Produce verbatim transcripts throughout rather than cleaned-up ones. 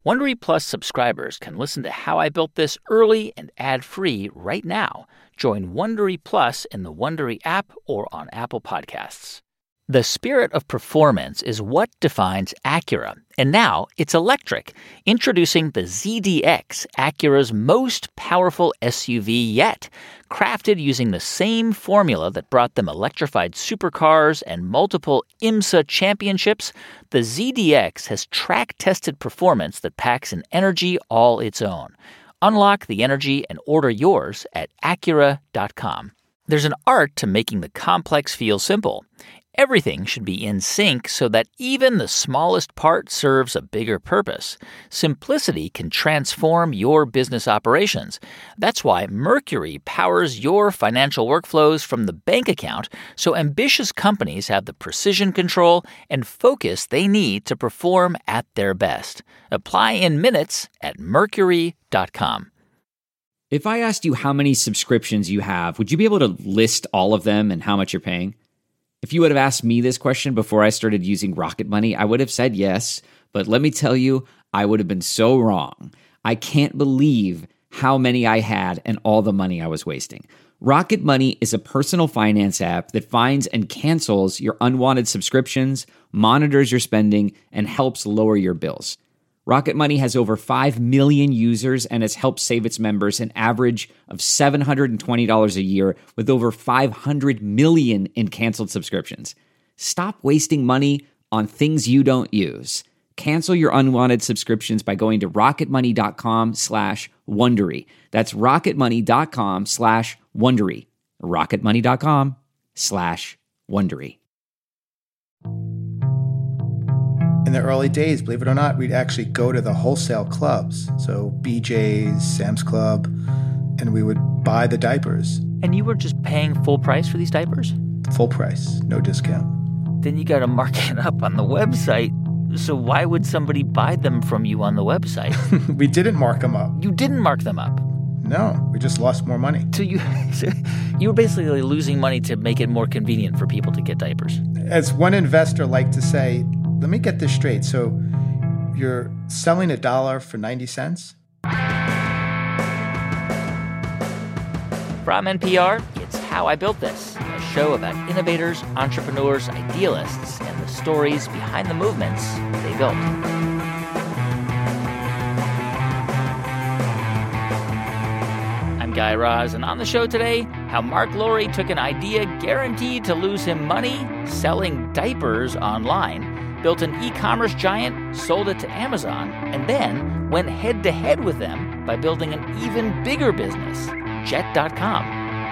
Wondery Plus subscribers can listen to How I Built This early and ad-free right now. Join Wondery Plus in the Wondery app or on Apple Podcasts. The spirit of performance is what defines Acura, and now it's electric. Introducing the Z D X, Acura's most powerful S U V yet. Crafted using the same formula that brought them electrified supercars and multiple IMSA championships, the Z D X has track-tested performance that packs an energy all its own. Unlock the energy and order yours at Acura dot com. There's an art to making the complex feel simple. Everything should be in sync so that even the smallest part serves a bigger purpose. Simplicity can transform your business operations. That's why Mercury powers your financial workflows from the bank account, so ambitious companies have the precision control and focus they need to perform at their best. Apply in minutes at Mercury dot com. If I asked you how many subscriptions you have, would you be able to list all of them and how much you're paying? If you would have asked me this question before I started using Rocket Money, I would have said yes, but let me tell you, I would have been so wrong. I can't believe how many I had and all the money I was wasting. Rocket Money is a personal finance app that finds and cancels your unwanted subscriptions, monitors your spending, and helps lower your bills. Rocket Money has over five million users and has helped save its members an average of seven hundred twenty dollars a year with over five hundred million in canceled subscriptions. Stop wasting money on things you don't use. Cancel your unwanted subscriptions by going to rocketmoney.com slash Wondery. That's rocketmoney.com slash Wondery. rocketmoney.com slash Wondery. In the early days, believe it or not, we'd actually go to the wholesale clubs, so B J's, Sam's Club, and we would buy the diapers. And you were just paying full price for these diapers? Full price, no discount. Then you got to mark it up on the website. So why would somebody buy them from you on the website? We didn't mark them up. You didn't mark them up? No, we just lost more money. So you, so you were basically losing money to make it more convenient for people to get diapers. As one investor liked to say, let me get this straight. So you're selling a dollar for ninety cents? From N P R, it's How I Built This, a show about innovators, entrepreneurs, idealists, and the stories behind the movements they built. I'm Guy Raz, and on the show today, how Marc Lore took an idea guaranteed to lose him money, selling diapers online, built an e-commerce giant, sold it to Amazon, and then went head-to-head with them by building an even bigger business, Jet dot com.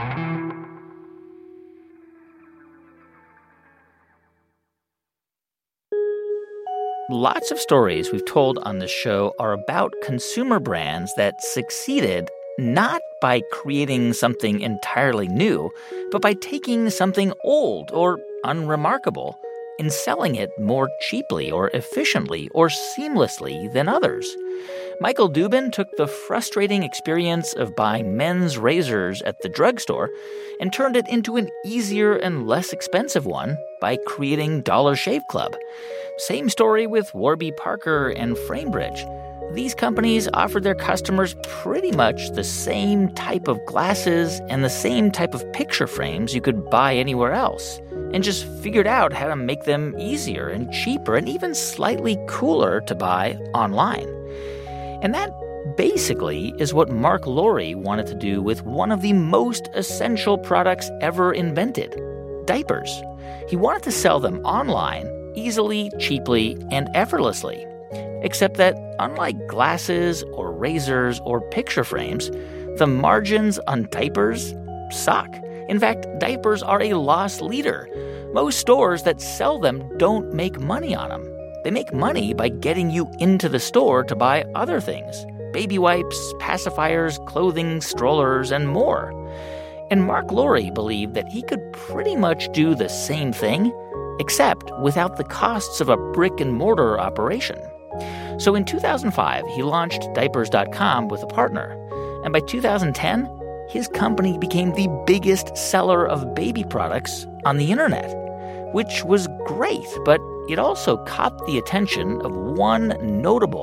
Lots of stories we've told on this show are about consumer brands that succeeded not by creating something entirely new, but by taking something old or unremarkable and selling it more cheaply or efficiently or seamlessly than others. Michael Dubin took the frustrating experience of buying men's razors at the drugstore and turned it into an easier and less expensive one by creating Dollar Shave Club. Same story with Warby Parker and Framebridge. These companies offered their customers pretty much the same type of glasses and the same type of picture frames you could buy anywhere else, and just figured out how to make them easier and cheaper and even slightly cooler to buy online. And that basically is what Marc Lore wanted to do with one of the most essential products ever invented, diapers. He wanted to sell them online easily, cheaply, and effortlessly. Except that, unlike glasses or razors or picture frames, the margins on diapers suck. In fact, diapers are a loss leader. Most stores that sell them don't make money on them. They make money by getting you into the store to buy other things: baby wipes, pacifiers, clothing, strollers, and more. And Marc Lore believed that he could pretty much do the same thing, except without the costs of a brick-and-mortar operation. So in two thousand five, he launched diapers dot com with a partner. And by two thousand ten, his company became the biggest seller of baby products on the internet, which was great, but it also caught the attention of one notable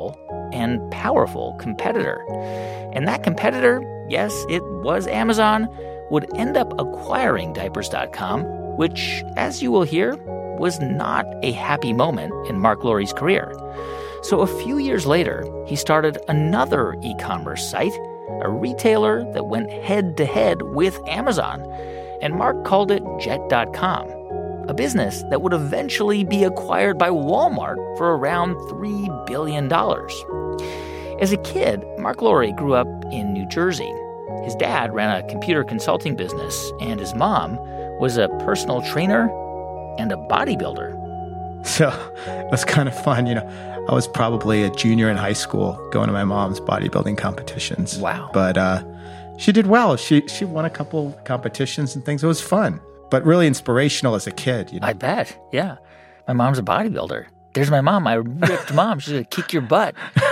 and powerful competitor. And that competitor, yes, it was Amazon, would end up acquiring Diapers dot com, which, as you will hear, was not a happy moment in Marc Lore's career. So a few years later, he started another e-commerce site, a retailer that went head-to-head with Amazon. And Marc called it Jet dot com, a business that would eventually be acquired by Walmart for around three billion dollars. As a kid, Marc Lore grew up in New Jersey. His dad ran a computer consulting business, and his mom was a personal trainer and a bodybuilder. So it was kind of fun. You know, I was probably a junior in high school going to my mom's bodybuilding competitions. Wow. But uh, she did well. She she won a couple competitions and things. It was fun, but really inspirational as a kid. You know? I bet. Yeah. My mom's a bodybuilder. There's my mom, my ripped mom. She's going to kick your butt.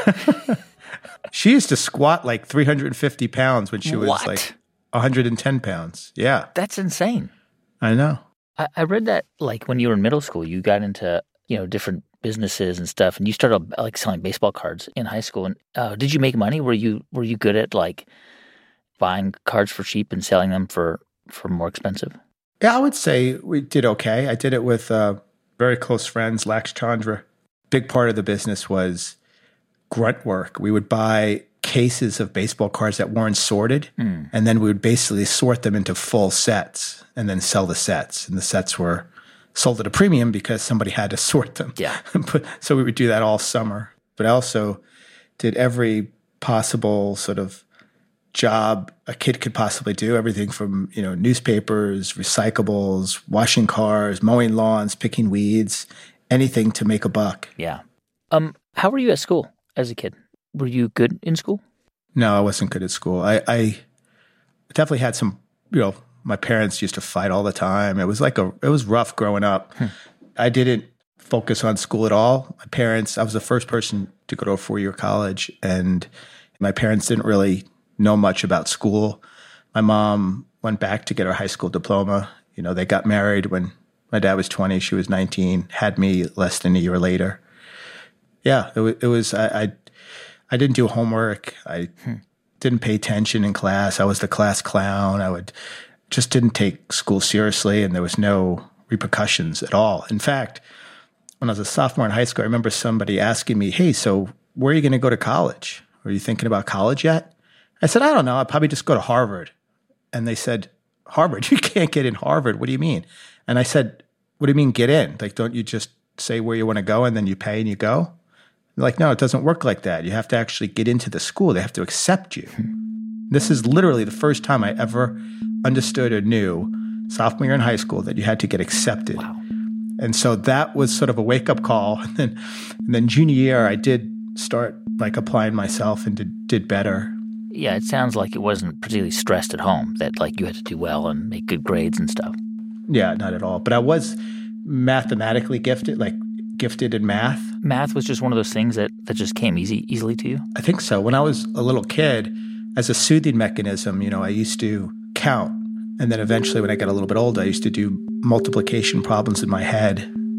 She used to squat like three hundred fifty pounds when she was What? like one hundred ten pounds. Yeah. That's insane. I know. I, I read that, like, when you were in middle school, you got into, you know, different businesses and stuff, and you started, like, selling baseball cards in high school. And uh, did you make money? Were you were you good at, like, buying cards for cheap and selling them for, for more expensive? Yeah, I would say we did okay. I did it with uh, very close friends, Lax Chandra. Big part of the business was grunt work. We would buy cases of baseball cards that weren't sorted, mm. and then we would basically sort them into full sets and then sell the sets. And the sets were sold at a premium because somebody had to sort them. Yeah. But, so we would do that all summer. But I also did every possible sort of job a kid could possibly do, everything from, you know, newspapers, recyclables, washing cars, mowing lawns, picking weeds, anything to make a buck. Yeah. Um, how were you at school as a kid? Were you good in school? No, I wasn't good at school. I, I definitely had some, you know, my parents used to fight all the time. It was like a, it was rough growing up. Hmm. I didn't focus on school at all. My parents, I was the first person to go to a four-year college, and my parents didn't really know much about school. My mom went back to get her high school diploma. You know, they got married when my dad was twenty, she was nineteen, had me less than a year later. Yeah, it was, it was I, I, I didn't do homework. I hmm. didn't pay attention in class. I was the class clown. I would just didn't take school seriously, and there was no repercussions at all. In fact, when I was a sophomore in high school, I remember somebody asking me, hey, so where are you going to go to college? Are you thinking about college yet? I said, I don't know. I'll probably just go to Harvard. And they said, Harvard? You can't get in Harvard. What do you mean? And I said, what do you mean get in? Like, don't you just say where you want to go and then you pay and you go? They're like, no, it doesn't work like that. You have to actually get into the school. They have to accept you. This is literally the first time I ever understood or knew, sophomore year in high school, that you had to get accepted. Wow. And so that was sort of a wake-up call. And then, and then junior year, I did start like applying myself and did, did better. Yeah, it sounds like it wasn't particularly stressed at home, that like you had to do well and make good grades and stuff. Yeah, not at all. But I was mathematically gifted, like gifted in math. Math was just one of those things that, that just came easy easily to you? I think so. When I was a little kid, as a soothing mechanism, you know, I used to count. And then eventually when I got a little bit older, I used to do multiplication problems in my head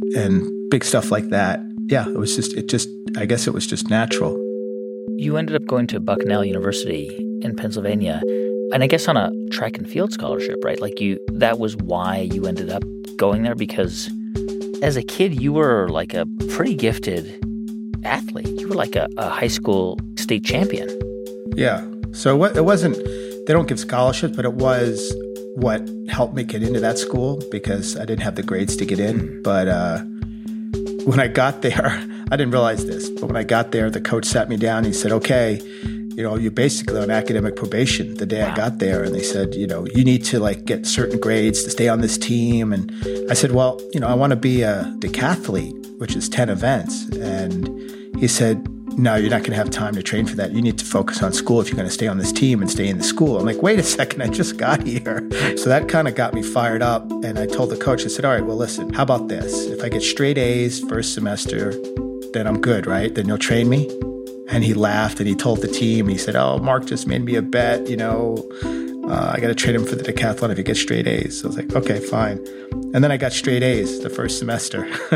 and big stuff like that. Yeah, it was just, it just, I guess it was just natural. You ended up going to Bucknell University in Pennsylvania, and I guess on a track and field scholarship, right? Like you, that was why you ended up going there, because as a kid, you were like a pretty gifted athlete. You were like a, a high school state champion. Yeah. So it wasn't, they don't give scholarships, but it was what helped me get into that school because I didn't have the grades to get in. But uh, when I got there, I didn't realize this, but when I got there, the coach sat me down and he said, okay, you know, you're basically on academic probation the day wow. I got there. And they said, you know, you need to like get certain grades to stay on this team. And I said, well, you know, I want to be a decathlete, which is ten events. And he said, no, you're not going to have time to train for that. You need to focus on school if you're going to stay on this team and stay in the school. I'm like, wait a second, I just got here. So that kind of got me fired up. And I told the coach, I said, all right, well, listen, how about this? If I get straight A's first semester, then I'm good, right? Then you'll train me. And he laughed and he told the team, he said, oh, Mark just made me a bet, you know, uh, I got to train him for the decathlon if he gets straight A's. So I was like, okay, fine. And then I got straight A's the first semester.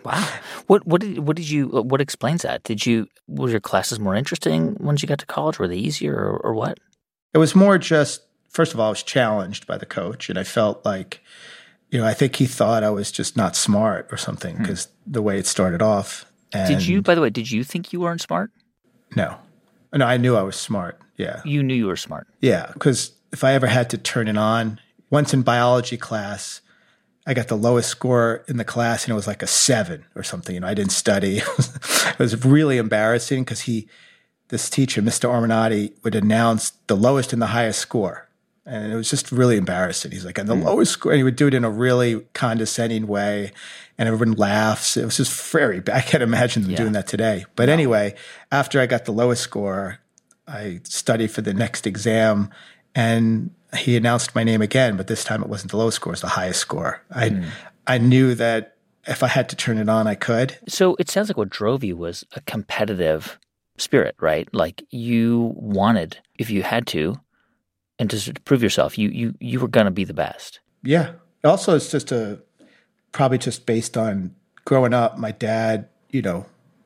Wow. What what did what did you what explains that? Did you were your classes more interesting once you got to college? Were they easier or, or what? It was more just, first of all, I was challenged by the coach, and I felt like, you know, I think he thought I was just not smart or something because hmm. the way it started off. And did you, by the way, did you think you weren't smart? No. No, I knew I was smart. Yeah. You knew you were smart. Yeah, because if I ever had to turn it on, once in biology class, I got the lowest score in the class, and it was like a seven or something. You know, I didn't study. It was really embarrassing because he, this teacher, Mister Arminati, would announce the lowest and the highest score. And it was just really embarrassing. He's like, and the mm. lowest score, and he would do it in a really condescending way, and everyone laughs. It was just very bad. I can't imagine them yeah. doing that today. But no. Anyway, after I got the lowest score, I studied for the next exam, and he announced my name again, but this time it wasn't the lowest score, it was the highest score. I mm. I knew that if I had to turn it on, I could. So it sounds like what drove you was a competitive spirit, right? Like you wanted, if you had to, and to prove yourself, you you you were going to be the best. Yeah. Also, it's just a probably just based on growing up, my dad, you know,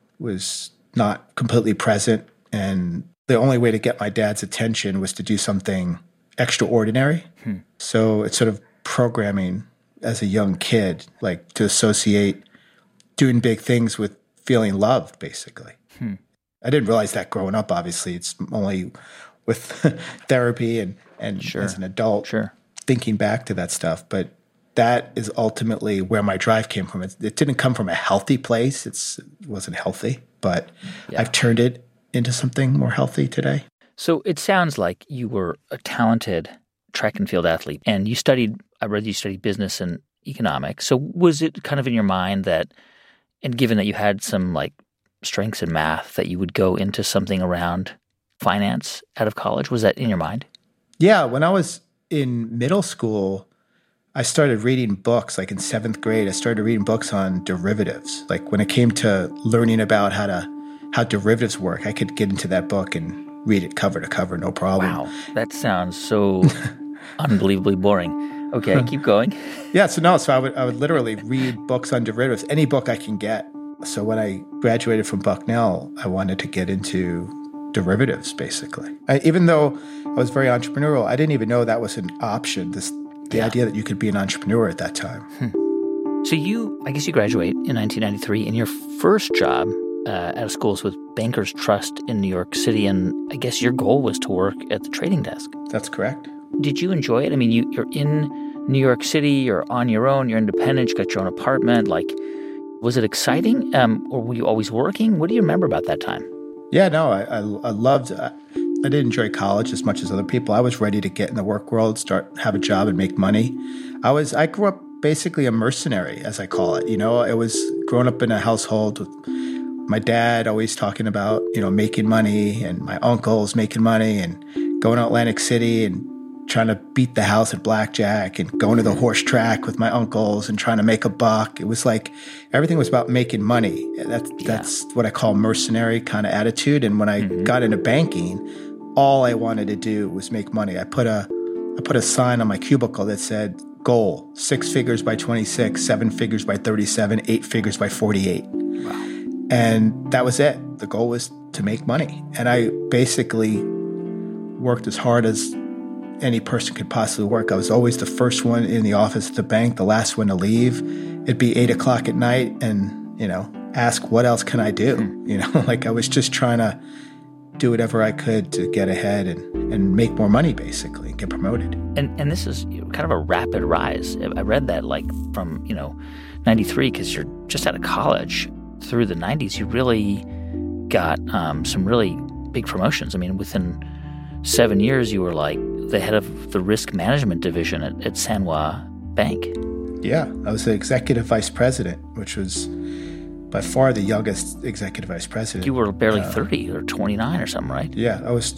was not completely present, and the only way to get my dad's attention was to do something extraordinary. Hmm. So it's sort of programming as a young kid, like to associate doing big things with feeling loved, basically. Hmm. I didn't realize that growing up, obviously. It's only with therapy and, and sure. as an adult sure. thinking back to that stuff. But that is ultimately where my drive came from. It, it didn't come from a healthy place. It's, it wasn't healthy, but yeah. I've turned it into something more healthy today. So it sounds like you were a talented track and field athlete, and you studied, I read you studied business and economics. So was it kind of in your mind that, and given that you had some like strengths in math, that you would go into something around finance out of college? Was that in your mind? Yeah. When I was in middle school, I started reading books. Like in seventh grade, I started reading books on derivatives. Like when it came to learning about how to how derivatives work, I could get into that book and read it cover to cover, no problem. Wow, that sounds so unbelievably boring. Okay, keep going. Yeah, so no, so I would I would literally read books on derivatives, any book I can get. So when I graduated from Bucknell, I wanted to get into derivatives, basically. I, even though I was very entrepreneurial, I didn't even know that was an option, this the yeah. idea that you could be an entrepreneur at that time. Hmm. So you, I guess you graduate in nineteen ninety-three, and your first job uh, out of school is with Bankers Trust in New York City, and I guess your goal was to work at the trading desk. That's correct. Did you enjoy it? I mean, you, you're in New York City, you're on your own, you're independent, you got your own apartment. Like, was it exciting, um, or were you always working? What do you remember about that time? Yeah, no, I, I, I loved I, I didn't enjoy college as much as other people. I was ready to get in the work world, start, have a job, and make money. I was, I grew up basically a mercenary, as I call it. You know, it was growing up in a household with my dad always talking about, you know, making money, and my uncles making money, and going to Atlantic City and trying to beat the house at blackjack, and going to the horse track with my uncles and trying to make a buck. It was like everything was about making money. That's yeah. that's what I call mercenary kind of attitude. And when I mm-hmm. got into banking, all I wanted to do was make money. I put a I put a sign on my cubicle that said, goal, six figures by twenty-six, seven figures by thirty-seven, eight figures by forty-eight. Wow. And that was it. The goal was to make money. And I basically worked as hard as any person could possibly work. I was always the first one in the office at the bank, the last one to leave. It'd be eight o'clock at night, and, you know, ask, what else can I do? Mm. You know, like I was just trying to do whatever I could to get ahead and, and make more money, basically, and get promoted. And and this is kind of a rapid rise. I read that like from, you know, ninety-three, because you're just out of college, through the nineties, you really got um, some really big promotions. I mean, within seven years, you were like the head of the risk management division at, at Sanwa Bank. Yeah, I was the executive vice president, which was by far the youngest executive vice president. You were barely uh, thirty or twenty-nine or something, right? Yeah, I was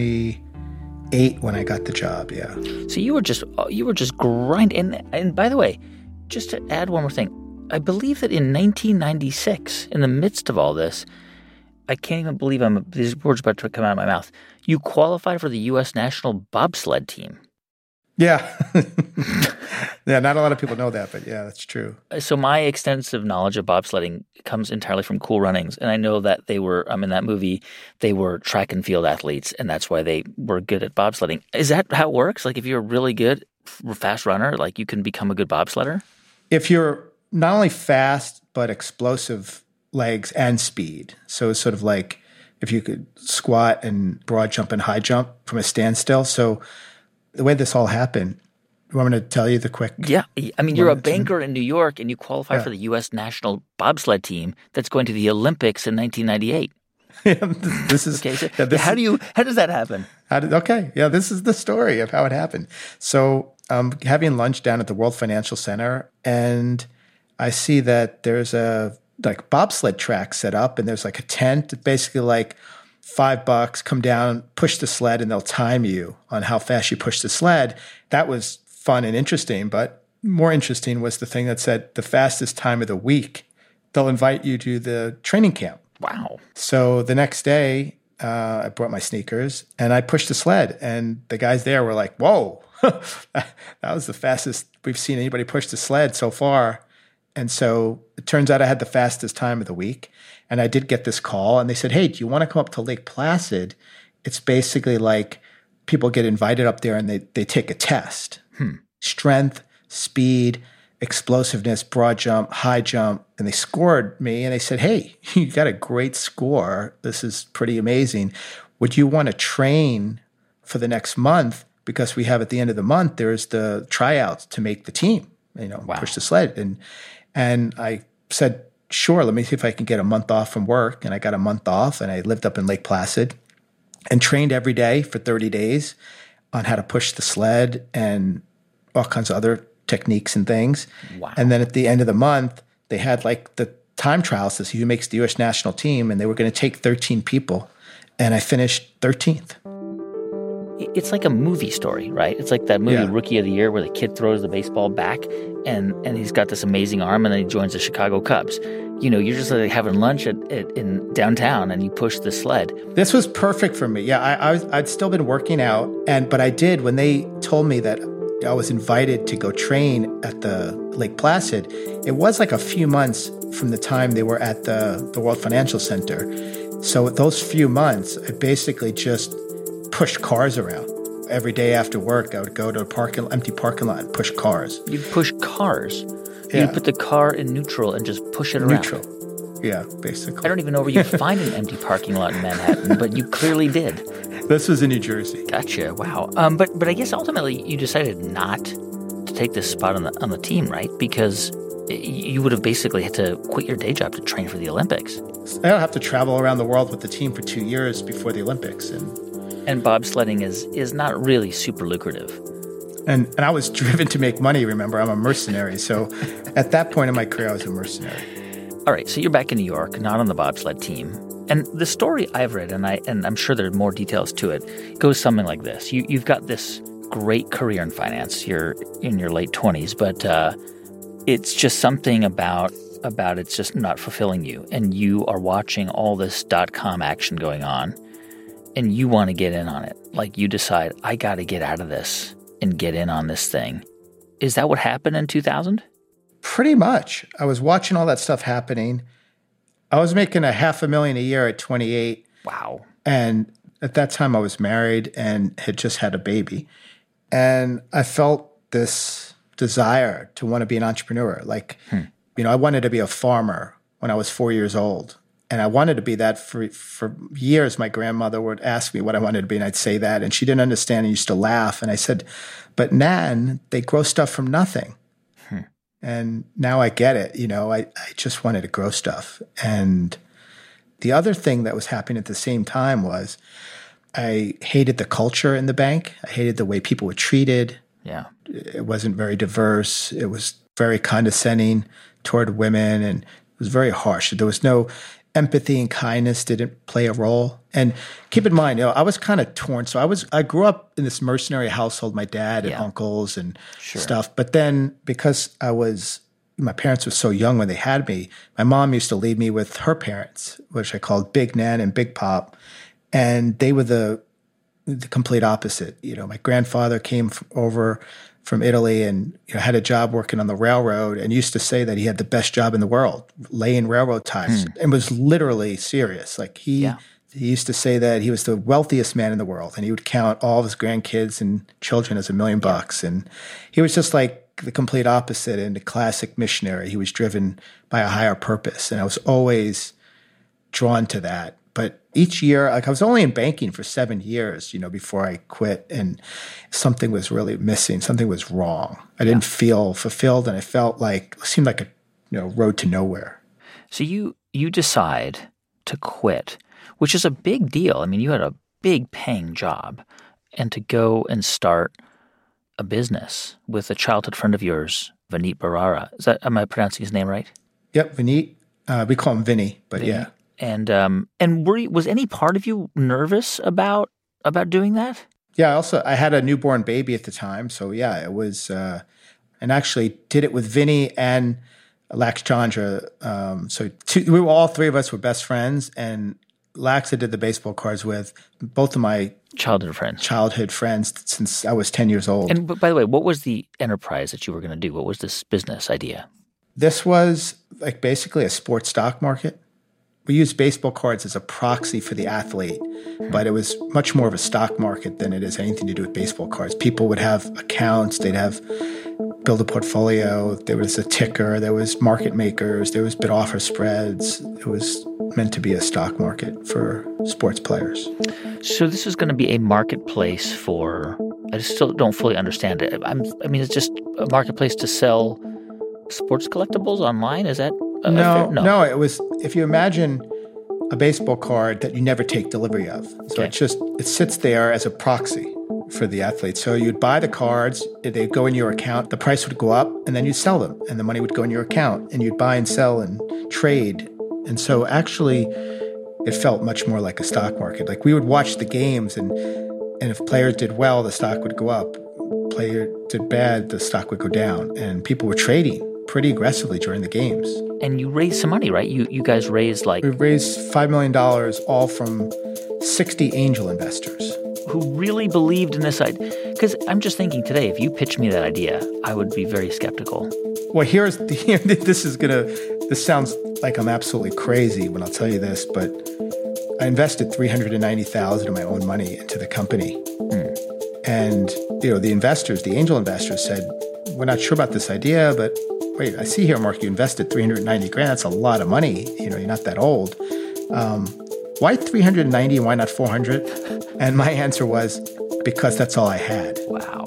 twenty-eight when I got the job, yeah. So you were just you were just grinding. And, and by the way, just to add one more thing, I believe that in nineteen ninety-six, in the midst of all this, I can't even believe I'm these words about to come out of my mouth, you qualified for the U S national bobsled team. Yeah. Yeah, not a lot of people know that, but yeah, that's true. So my extensive knowledge of bobsledding comes entirely from Cool Runnings. And I know that they were, um, in that movie, they were track and field athletes, and that's why they were good at bobsledding. Is that how it works? Like if you're a really good fast runner, like you can become a good bobsledder? If you're not only fast, but explosive legs and speed. So it's sort of like if you could squat and broad jump and high jump from a standstill. So the way this all happened, you want me to tell you the quick? Yeah. I mean, you're a banker in New York and you qualify yeah. for the U S national bobsled team that's going to the Olympics in nineteen ninety-eight. Yeah, this is okay. So yeah, this how do you? How does that happen? How did, okay, yeah, this is the story of how it happened. So I'm um, having lunch down at the World Financial Center, and I see that there's a like bobsled track set up, and there's like a tent, basically like five bucks. Come down, push the sled, and they'll time you on how fast you push the sled. That was fun and interesting, but more interesting was the thing that said the fastest time of the week. They'll invite you to the training camp. Wow. So the next day, uh, I brought my sneakers and I pushed the sled, and the guys there were like, whoa, that was the fastest we've seen anybody push the sled so far. And so it turns out I had the fastest time of the week. And I did get this call, and they said, hey, do you want to come up to Lake Placid? It's basically like people get invited up there and they, they take a test. Hmm. Strength, speed, explosiveness, broad jump, high jump. And they scored me, and they said, hey, you got a great score. This is pretty amazing. Would you want to train for the next month? Because we have at the end of the month, there's the tryouts to make the team, you know, wow. push the sled. And, and I said, sure, let me see if I can get a month off from work. And I got a month off, and I lived up in Lake Placid and trained every day for thirty days on how to push the sled and all kinds of other techniques and things. Wow. And then at the end of the month, they had like the time trials to see who makes the U S national team, and they were going to take thirteen people, and I finished thirteenth. It's like a movie story, right? It's like that movie Yeah. Rookie of the Year where the kid throws the baseball back and, and he's got this amazing arm, and then he joins the Chicago Cubs. You know, you're just like having lunch at, at in downtown and you push the sled. This was perfect for me. Yeah, I, I was, I'd still been working out, and but I did when they told me that I was invited to go train at the Lake Placid. It was like a few months from the time they were at the, the World Financial Center. So those few months, I basically just pushed cars around. Every day after work, I would go to a parking, empty parking lot and push cars. You'd push cars. Yeah. You'd put the car in neutral and just push it around. Neutral. Yeah, basically. I don't even know where you'd find an empty parking lot in Manhattan, but you clearly did. This was in New Jersey. Gotcha. Wow. Um, but but I guess ultimately you decided not to take this spot on the on the team, right? Because you would have basically had to quit your day job to train for the Olympics. I don't have to travel around the world with the team for two years before the Olympics, and and bobsledding is is not really super lucrative. And and I was driven to make money. Remember, I'm a mercenary, so at that point in my career, I was a mercenary. All right, so you're back in New York, not on the bobsled team. And the story I've read, and I and I'm sure there are more details to it, goes something like this: you you've got this great career in finance. You're in your late twenties, but uh, it's just something about about it's just not fulfilling you, and you are watching all this dot com action going on, and you want to get in on it. Like you decide, I got to get out of this and get in on this thing. Is that what happened in two thousand? Pretty much. I was watching all that stuff happening. I was making a half a million a year at twenty-eight. Wow. And at that time I was married and had just had a baby. And I felt this desire to want to be an entrepreneur. Like, hmm. you know, I wanted to be a farmer when I was four years old. And I wanted to be that for for years. My grandmother would ask me what I wanted to be, and I'd say that. And she didn't understand and used to laugh. And I said, but Nan, they grow stuff from nothing. Hmm. And now I get it. You know, I, I just wanted to grow stuff. And the other thing that was happening at the same time was I hated the culture in the bank. I hated the way people were treated. Yeah. It wasn't very diverse. It was very condescending toward women, and it was very harsh. There was no empathy and kindness didn't play a role. And keep in mind, you know, I was kind of torn. So I was, I grew up in this mercenary household, my dad and yeah. uncles and sure. stuff. But then because I was, my parents were so young when they had me, my mom used to leave me with her parents, which I called Big Nan and Big Pop. And they were the the complete opposite. You know, my grandfather came f- over from Italy and you know, had a job working on the railroad and used to say that he had the best job in the world, laying railroad ties, mm. and was literally serious. Like he, yeah. he used to say that he was the wealthiest man in the world, and he would count all of his grandkids and children as a million bucks. Yeah. And he was just like the complete opposite and the classic missionary. He was driven by a higher purpose, and I was always drawn to that. But each year, like I was only in banking for seven years, you know, before I quit, and something was really missing. Something was wrong. I didn't yeah. feel fulfilled, and I felt like it seemed like a you know road to nowhere. So you you decide to quit, which is a big deal. I mean, you had a big paying job, and to go and start a business with a childhood friend of yours, Vineet Bharara. Is that am I pronouncing his name right? Yep, Vineet. Uh, we call him Vinny, but Vinny. yeah. And um, and were you, was any part of you nervous about about doing that? Yeah, I also I had a newborn baby at the time, so yeah, it was, uh, and actually did it with Vinny and Lax Chandra. Um, so two, we were all three of us were best friends, and Lax I did the baseball cards with both of my childhood friends. Childhood friends since I was ten years old. And by the way, what was the enterprise that you were going to do? What was this business idea? This was like basically a sports stock market. We used baseball cards as a proxy for the athlete, but it was much more of a stock market than it is anything to do with baseball cards. People would have accounts, they'd have build a portfolio, there was a ticker, there was market makers, there was bid offer spreads. It was meant to be a stock market for sports players. So this is going to be a marketplace for, I still don't fully understand it. I'm, I mean, it's just a marketplace to sell sports collectibles online? Is that a, no, a no, no, it was, if you imagine a baseball card that you never take delivery of. So okay. it's just, it sits there as a proxy for the athlete. So you'd buy the cards, they'd go in your account, the price would go up, and then you'd sell them, and the money would go in your account, and you'd buy and sell and trade. And so actually, it felt much more like a stock market. Like we would watch the games, and and if players did well, the stock would go up. Player did bad, the stock would go down. And people were trading pretty aggressively during the games. And you raised some money, right? You you guys raised like... We raised five million dollars, all from sixty angel investors. Who really believed in this idea. Because I'm just thinking today, if you pitched me that idea, I would be very skeptical. Well, here's the, this is going to, this sounds like I'm absolutely crazy when I'll tell you this, but I invested three hundred ninety thousand dollars of my own money into the company. Mm. And, you know, the investors, the angel investors said, we're not sure about this idea, but wait, I see here, Mark, you invested three hundred ninety grand. That's a lot of money. You know, you're not that old. Um, why three hundred ninety? Why not four hundred? And my answer was, because that's all I had. Wow.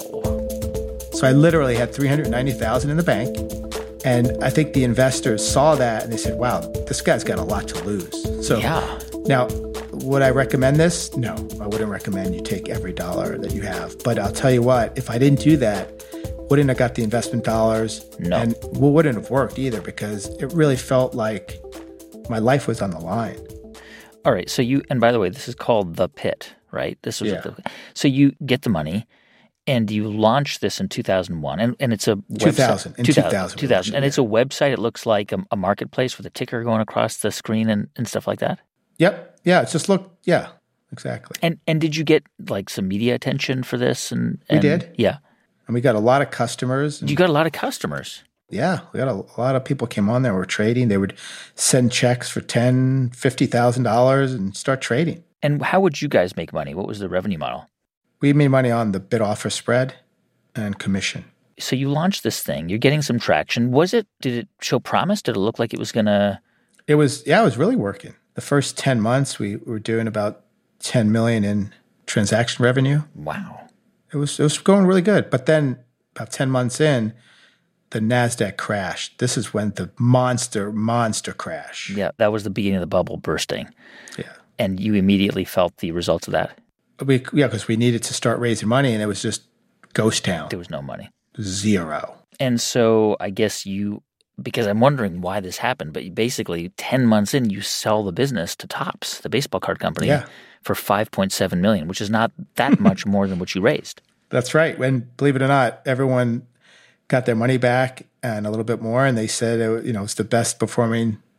So I literally had three hundred ninety thousand in the bank. And I think the investors saw that and they said, wow, this guy's got a lot to lose. So yeah. Now, would I recommend this? No, I wouldn't recommend you take every dollar that you have. But I'll tell you what, if I didn't do that, wouldn't have got the investment dollars. No. And wouldn't have worked either, because it really felt like my life was on the line. All right. So you, and by the way, this is called The Pit, right? This was yeah. the, so you get the money and you launch this in two thousand one, and, and it's a two thousand, website. in two thousand. two thousand. And it's a website. It looks like a, a marketplace with a ticker going across the screen and, and stuff like that. Yep. Yeah. It's just look. Yeah, exactly. And and did you get like some media attention for this? And, and we did. Yeah. And we got a lot of customers. And, you got a lot of customers. Yeah. We got a, a lot of people came on there, were trading. They would send checks for ten thousand dollars, fifty thousand dollars and start trading. And how would you guys make money? What was the revenue model? We made money on the bid offer spread and commission. So you launched this thing. You're getting some traction. Was it, did it show promise? Did it look like it was going to? It was, yeah, it was really working. The first ten months, we were doing about ten million in transaction revenue. Wow. It was, it was going really good. But then about ten months in, the NASDAQ crashed. This is when the monster, monster crash. Yeah, that was the beginning of the bubble bursting. Yeah. And you immediately felt the results of that? We, yeah, because we needed to start raising money, and it was just ghost town. There was no money. Zero. And so I guess you, because I'm wondering why this happened, but you basically ten months in, you sell the business to Topps, the baseball card company, yeah. for five point seven million dollars, which is not that much more than what you raised. That's right. And believe it or not, everyone got their money back and a little bit more, and they said it, you know, it's the best performing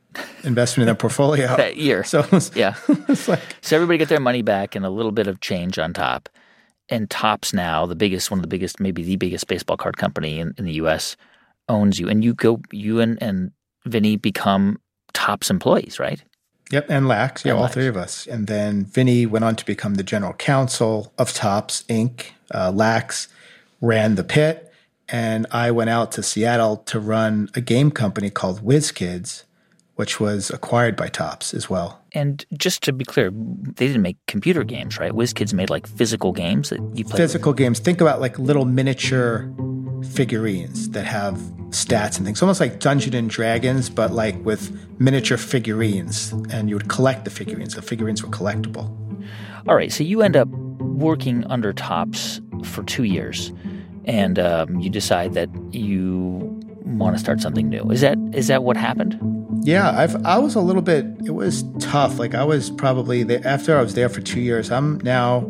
investment in their portfolio that year. So it was, yeah, it's like, so everybody get their money back and a little bit of change on top. And Topps now, the biggest, one of the biggest, maybe the biggest baseball card company in, in the U S, owns you, and you go, you and, and Vinny become Topps employees, right? Yep, and Lax, yeah, And all Lax. three of us. And then Vinny went on to become the general counsel of Topps Incorporated. Uh, Lax ran the pit, and I went out to Seattle to run a game company called WizKids, which was acquired by Topps as well. And just to be clear, they didn't make computer games, right? WizKids made like physical games that you play. Physical games. Think about like little miniature figurines that have stats and things. Almost like Dungeons and Dragons, but like with miniature figurines. And you would collect the figurines. The figurines were collectible. All right, so you end up working under Topps for two years, and um, you decide that you want to start something new. Is that is that what happened? Yeah, I've I was a little bit. It was tough. Like I was probably there, after I was there for two years. I'm now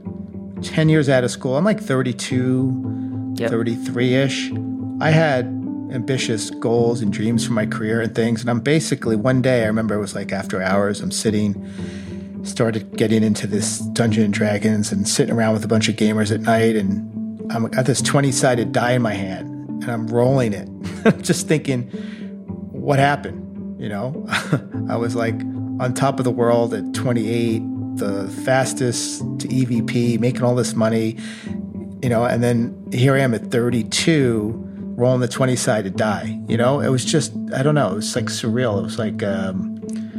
ten years out of school. I'm like thirty-two, Yep. thirty-three-ish. I had ambitious goals and dreams for my career and things. And I'm basically one day. I remember it was like after hours. I'm sitting. Started getting into this Dungeons and Dragons and sitting around with a bunch of gamers at night, and I'm got this twenty-sided die in my hand, and I'm rolling it. Just thinking, what happened? You know, I was like on top of the world at twenty-eight, the fastest to E V P, making all this money, you know, and then here I am at thirty-two, rolling the twenty-sided die. You know, it was just, I don't know, it was like surreal. It was like, um,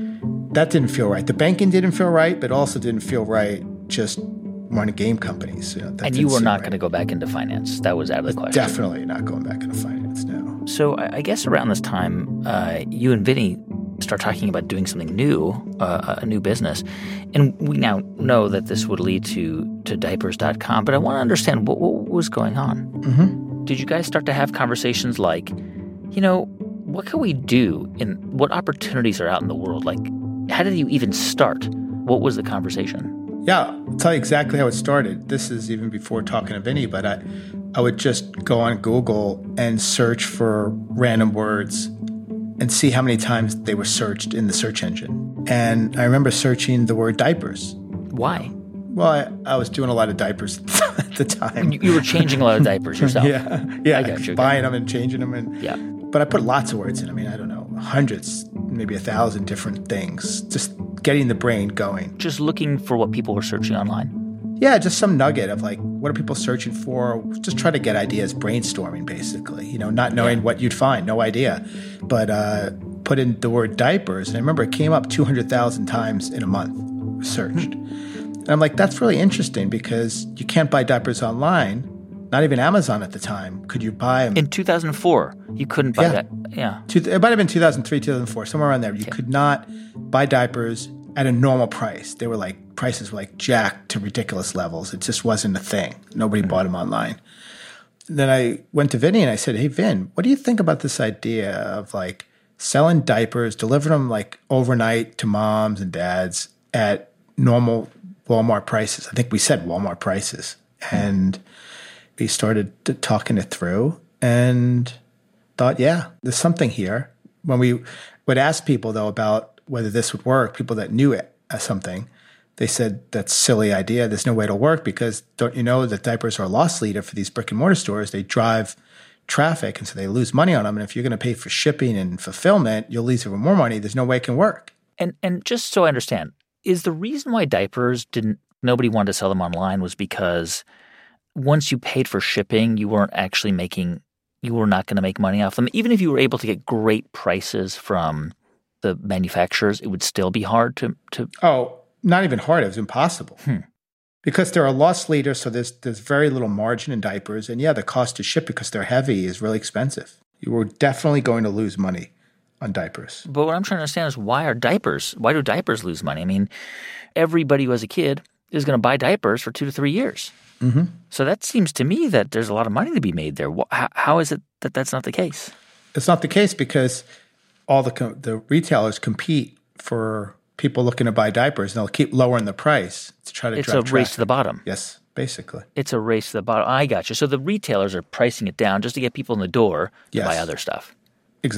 that didn't feel right. The banking didn't feel right, but also didn't feel right just running game companies. You know, that And didn't you were seem not right. going to go back into finance. That was out of the question. Definitely not going back into finance now. So I I guess around this time, uh, you and Vinny start talking about doing something new, uh, a new business. And we now know that this would lead to, to diapers dot com. But I want to understand what, what was going on. Mm-hmm. Did you guys start to have conversations like, you know, what can we do and what opportunities are out in the world? Like, how did you even start? What was the conversation? Yeah, I'll tell you exactly how it started. This is even before talking to Vinny, but I, I would just go on Google and search for random words and see how many times they were searched in the search engine. And I remember searching the word diapers. Why? Well, I, I was doing a lot of diapers at the time. You, you were changing a lot of diapers yourself. Yeah, yeah, I got you. buying them and changing them. And, Yeah. But I put lots of words in. I mean, I don't know, hundreds, maybe a thousand different things, just getting the brain going. Just looking for what people were searching online. Yeah, just some nugget of like, what are people searching for? Just try to get ideas, brainstorming, basically, you know, not knowing Yeah. what you'd find, no idea. But uh, put in the word diapers, and I remember it came up two hundred thousand times in a month, searched. And I'm like, that's really interesting because you can't buy diapers online, not even Amazon at the time. Could you buy them? In two thousand four, you couldn't buy Yeah. that. Yeah. Two, it might have been two thousand three, two thousand four, somewhere around there. You could not buy diapers at a normal price. They were like, prices were like jacked to ridiculous levels. It just wasn't a thing. Nobody bought them online. Then I went to Vinny and I said, hey, Vin, what do you think about this idea of like selling diapers, delivering them like overnight to moms and dads at normal Walmart prices? I think we said Walmart prices. And we started to talking it through and thought, yeah, there's something here. When we would ask people, though, about whether this would work, people that knew it as something, they said, that's a silly idea. There's no way it'll work because don't you know that diapers are a loss leader for these brick and mortar stores? They drive traffic, and so they lose money on them. And if you're going to pay for shipping and fulfillment, you'll lose even more money. There's no way it can work. And and just so I understand, is the reason why diapers didn't nobody wanted to sell them online was because once you paid for shipping, you weren't actually making you were not going to make money off them. Even if you were able to get great prices from the manufacturers, it would still be hard to to Oh, not even hard. It was impossible. Hmm. Because they're a loss leader, so there's there's very little margin in diapers. And yeah, the cost to ship because they're heavy is really expensive. You were definitely going to lose money on diapers. But what I'm trying to understand is why are diapers, why do diapers lose money? I mean, everybody who has a kid is going to buy diapers for two to three years. Mm-hmm. So that seems to me that there's a lot of money to be made there. How, how is it that that's not the case? It's not the case because all the co- the retailers compete for people looking to buy diapers, and they'll keep lowering the price to try to It's drive a race traffic. to the bottom. Yes, basically. It's a race to the bottom. I got you. So the retailers are pricing it down just to get people in the door to Yes. buy other stuff. Exactly.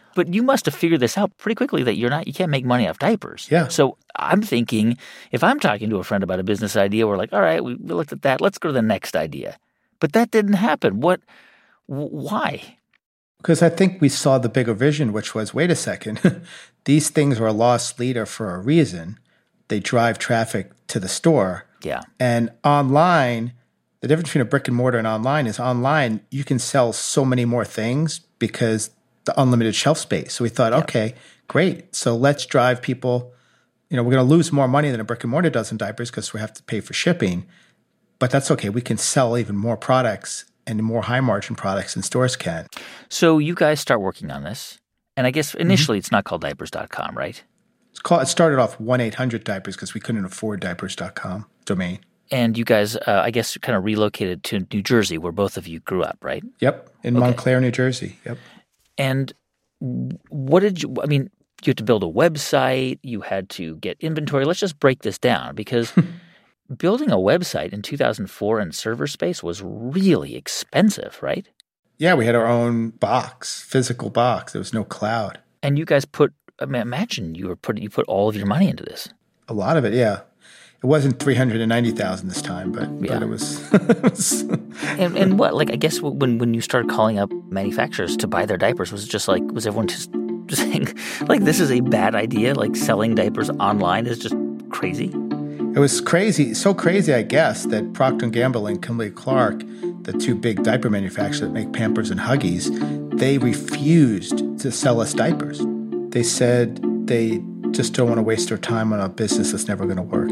But you must have figured this out pretty quickly that you're not you can't make money off diapers. Yeah. So I'm thinking, if I'm talking to a friend about a business idea, we're like, all right, we looked at that. Let's go to the next idea. But that didn't happen. What? Why? Because I think we saw the bigger vision, which was, wait a second, these things are a loss leader for a reason. They drive traffic to the store. Yeah. And online, the difference between a brick and mortar and online is online, you can sell so many more things because the unlimited shelf space. So we thought, yeah. okay, great. So let's drive people, you know, we're going to lose more money than a brick and mortar does in diapers because we have to pay for shipping. But that's okay. We can sell even more products and more high margin products than stores can. So you guys start working on this. And I guess initially mm-hmm. it's not called diapers dot com, right? It's called, it started off one eight hundred diapers because we couldn't afford diapers dot com domain. And you guys, uh, I guess, kind of relocated to New Jersey where both of you grew up, right? Yep. In okay. Montclair, New Jersey. Yep. And what did you, I mean, you had to build a website. You had to get inventory. Let's just break this down because building a website in two thousand four in server space was really expensive, right? Yeah, we had our own box, physical box. There was no cloud. And you guys put, I mean, imagine you were put you put all of your money into this. A lot of it, yeah. It wasn't three hundred ninety thousand dollars this time, but, yeah. but it was. it was and, and what, like, I guess when, when you started calling up manufacturers to buy their diapers, was it just like, was everyone just, just saying, like, this is a bad idea? Like, selling diapers online is just crazy? It was crazy, so crazy, I guess, that Procter and Gamble and Kimberly-Clark, the two big diaper manufacturers that make Pampers and Huggies, they refused to sell us diapers. They said they just don't want to waste their time on a business that's never going to work.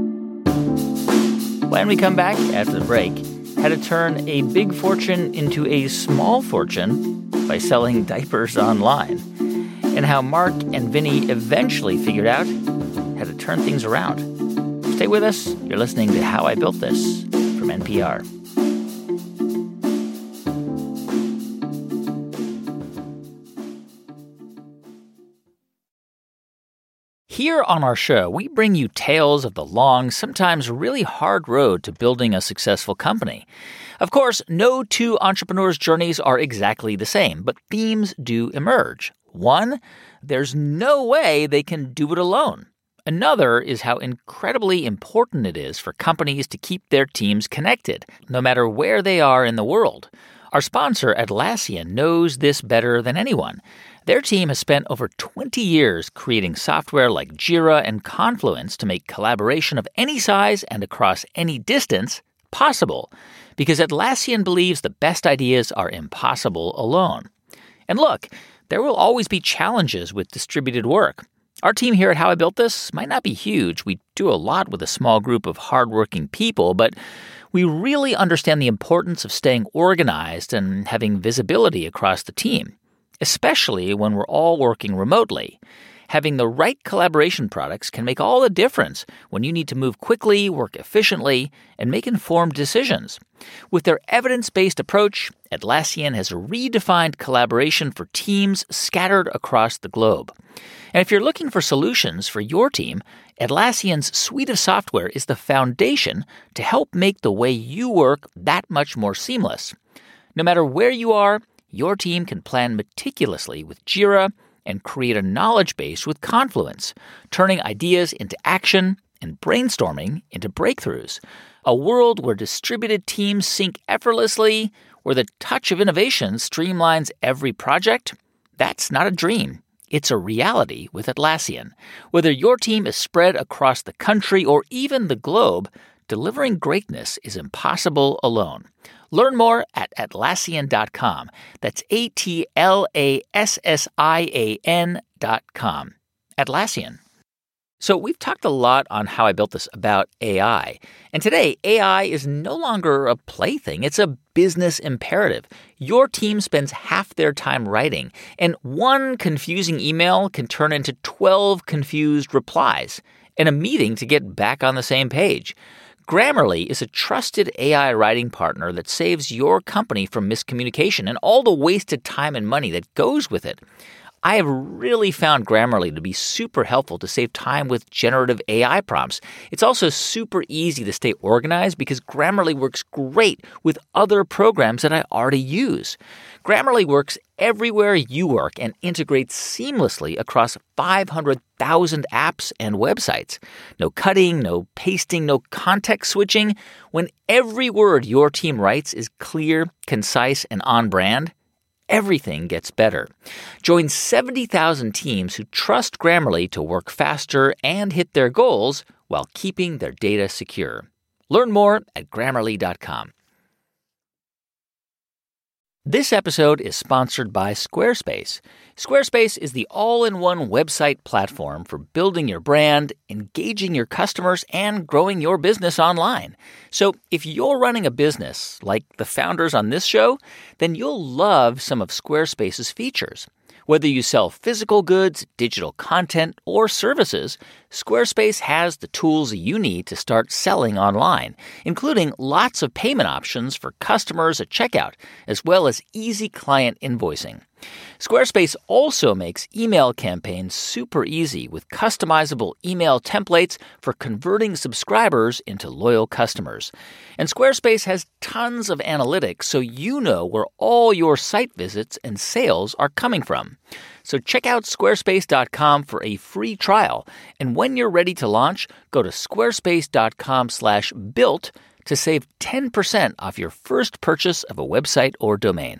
When we come back after the break, how to turn a big fortune into a small fortune by selling diapers online, and how Mark and Vinny eventually figured out how to turn things around. Stay with us. You're listening to How I Built This from N P R. Here on our show, we bring you tales of the long, sometimes really hard road to building a successful company. Of course, no two entrepreneurs' journeys are exactly the same, but themes do emerge. One, there's no way they can do it alone. Another is how incredibly important it is for companies to keep their teams connected, no matter where they are in the world. Our sponsor, Atlassian, knows this better than anyone. Their team has spent over twenty years creating software like Jira and Confluence to make collaboration of any size and across any distance possible, because Atlassian believes the best ideas are impossible alone. And look, there will always be challenges with distributed work. Our team here at How I Built This might not be huge. We do a lot with a small group of hardworking people, but we really understand the importance of staying organized and having visibility across the team, especially when we're all working remotely. Having the right collaboration products can make all the difference when you need to move quickly, work efficiently, and make informed decisions. With their evidence-based approach, Atlassian has redefined collaboration for teams scattered across the globe. And if you're looking for solutions for your team, Atlassian's suite of software is the foundation to help make the way you work that much more seamless. No matter where you are, your team can plan meticulously with Jira and create a knowledge base with Confluence, turning ideas into action and brainstorming into breakthroughs. A world where distributed teams sync effortlessly, where the touch of innovation streamlines every project. That's not a dream. It's a reality with Atlassian. Whether your team is spread across the country or even the globe, delivering greatness is impossible alone. Learn more at Atlassian dot com. That's A T L A S S I A N dot com. Atlassian. So we've talked a lot on How I Built This about A I. And today, A I is no longer a plaything. It's a business imperative. Your team spends half their time writing, and one confusing email can turn into twelve confused replies, and a meeting to get back on the same page. Grammarly is a trusted A I writing partner that saves your company from miscommunication and all the wasted time and money that goes with it. I have really found Grammarly to be super helpful to save time with generative A I prompts. It's also super easy to stay organized because Grammarly works great with other programs that I already use. Grammarly works everywhere you work and integrates seamlessly across five hundred thousand apps and websites. No cutting, no pasting, no context switching. When every word your team writes is clear, concise, and on brand, everything gets better. Join seventy thousand teams who trust Grammarly to work faster and hit their goals while keeping their data secure. Learn more at Grammarly dot com. This episode is sponsored by Squarespace. Squarespace is the all-in-one website platform for building your brand, engaging your customers, and growing your business online. So if you're running a business like the founders on this show, then you'll love some of Squarespace's features. Whether you sell physical goods, digital content, or services, Squarespace has the tools you need to start selling online, including lots of payment options for customers at checkout, as well as easy client invoicing. Squarespace also makes email campaigns super easy with customizable email templates for converting subscribers into loyal customers. And Squarespace has tons of analytics so you know where all your site visits and sales are coming from. So check out squarespace dot com for a free trial. And when you're ready to launch, go to squarespace dot com slash built to save ten percent off your first purchase of a website or domain.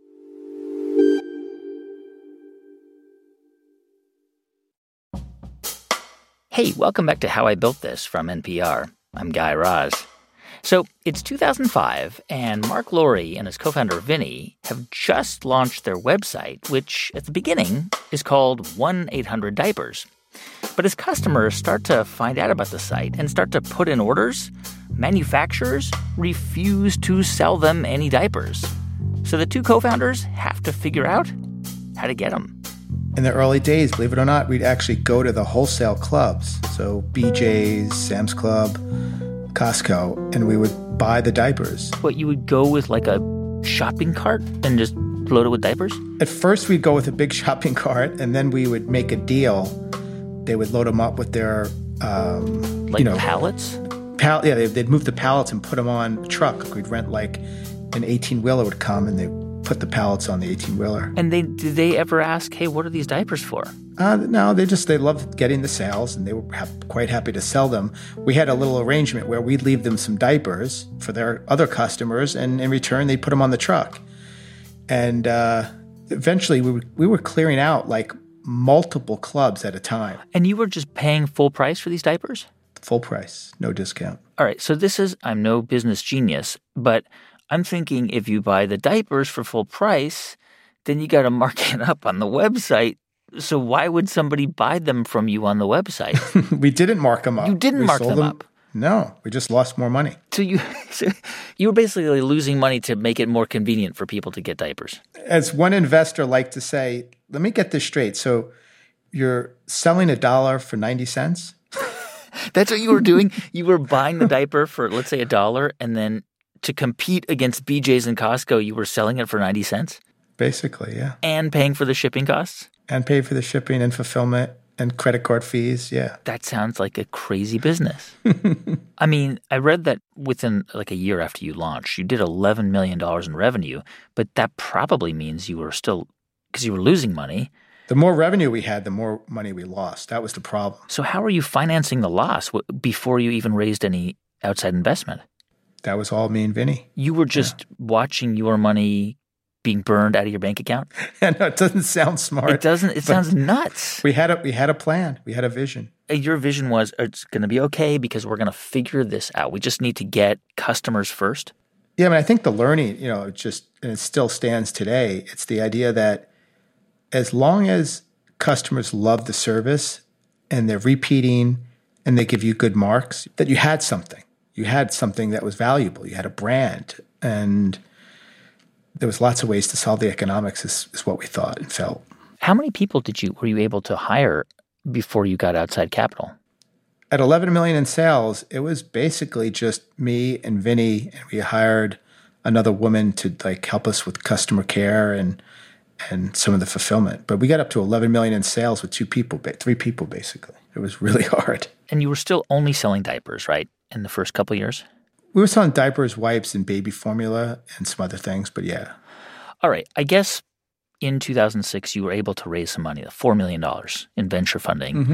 Hey, welcome back to How I Built This from N P R. I'm Guy Raz. So it's two thousand five, and Mark Laurie and his co-founder Vinny have just launched their website, which at the beginning is called one eight hundred diapers. But as customers start to find out about the site and start to put in orders, manufacturers refuse to sell them any diapers. So the two co-founders have to figure out how to get them. In the early days, believe it or not, we'd actually go to the wholesale clubs. So B J's, Sam's Club, Costco, and we would buy the diapers. What, you would go with like a shopping cart and just load it with diapers? At first, we'd go with a big shopping cart, and then we would make a deal. They would load them up with their, um, like you know, pallets? Pal- yeah, they'd move the pallets and put them on a truck. We'd rent like an eighteen-wheeler would come, and they put the pallets on the eighteen-wheeler. And they did they ever ask, hey, what are these diapers for? Uh, no, they just, they loved getting the sales, and they were ha- quite happy to sell them. We had a little arrangement where we'd leave them some diapers for their other customers, and in return, they'd put them on the truck. And uh, eventually, we were, we were clearing out like multiple clubs at a time. And you were just paying full price for these diapers? Full price, no discount. All right, so this is, I'm no business genius, but I'm thinking if you buy the diapers for full price, then you got to mark it up on the website. So why would somebody buy them from you on the website? We didn't mark them up. You didn't we mark them, them up? No, we just lost more money. So you so you were basically losing money to make it more convenient for people to get diapers. As one investor liked to say, let me get this straight. So you're selling a dollar for ninety cents? That's what you were doing? You were buying the diaper for, let's say, a dollar, and then to compete against B J's and Costco, you were selling it for ninety cents? Basically, yeah. And paying for the shipping costs? And pay for the shipping and fulfillment and credit card fees, yeah. That sounds like a crazy business. I mean, I read that within like a year after you launched, you did eleven million dollars in revenue, but that probably means you were still, because you were losing money. The more revenue we had, the more money we lost. That was the problem. So how are you financing the loss before you even raised any outside investment? That was all me and Vinny. You were just yeah. watching your money being burned out of your bank account? Yeah, no, it doesn't sound smart. It doesn't. It sounds nuts. We had a we had a plan. We had a vision. Your vision was, it's going to be okay because we're going to figure this out. We just need to get customers first. Yeah, I mean, I think the learning, you know, it just, and it still stands today. It's the idea that as long as customers love the service and they're repeating and they give you good marks, that you had something. You had something that was valuable. You had a brand, and there was lots of ways to solve the economics is, is what we thought and felt. How many people did you were you able to hire before you got outside capital? At eleven million in sales, it was basically just me and Vinny, and we hired another woman to like help us with customer care and and some of the fulfillment. But we got up to eleven million in sales with two people, three people basically. It was really hard. And you were still only selling diapers, right, in the first couple of years? We were selling diapers, wipes, and baby formula and some other things, but yeah. All right. I guess in two thousand six, you were able to raise some money, four million dollars in venture funding. Mm-hmm.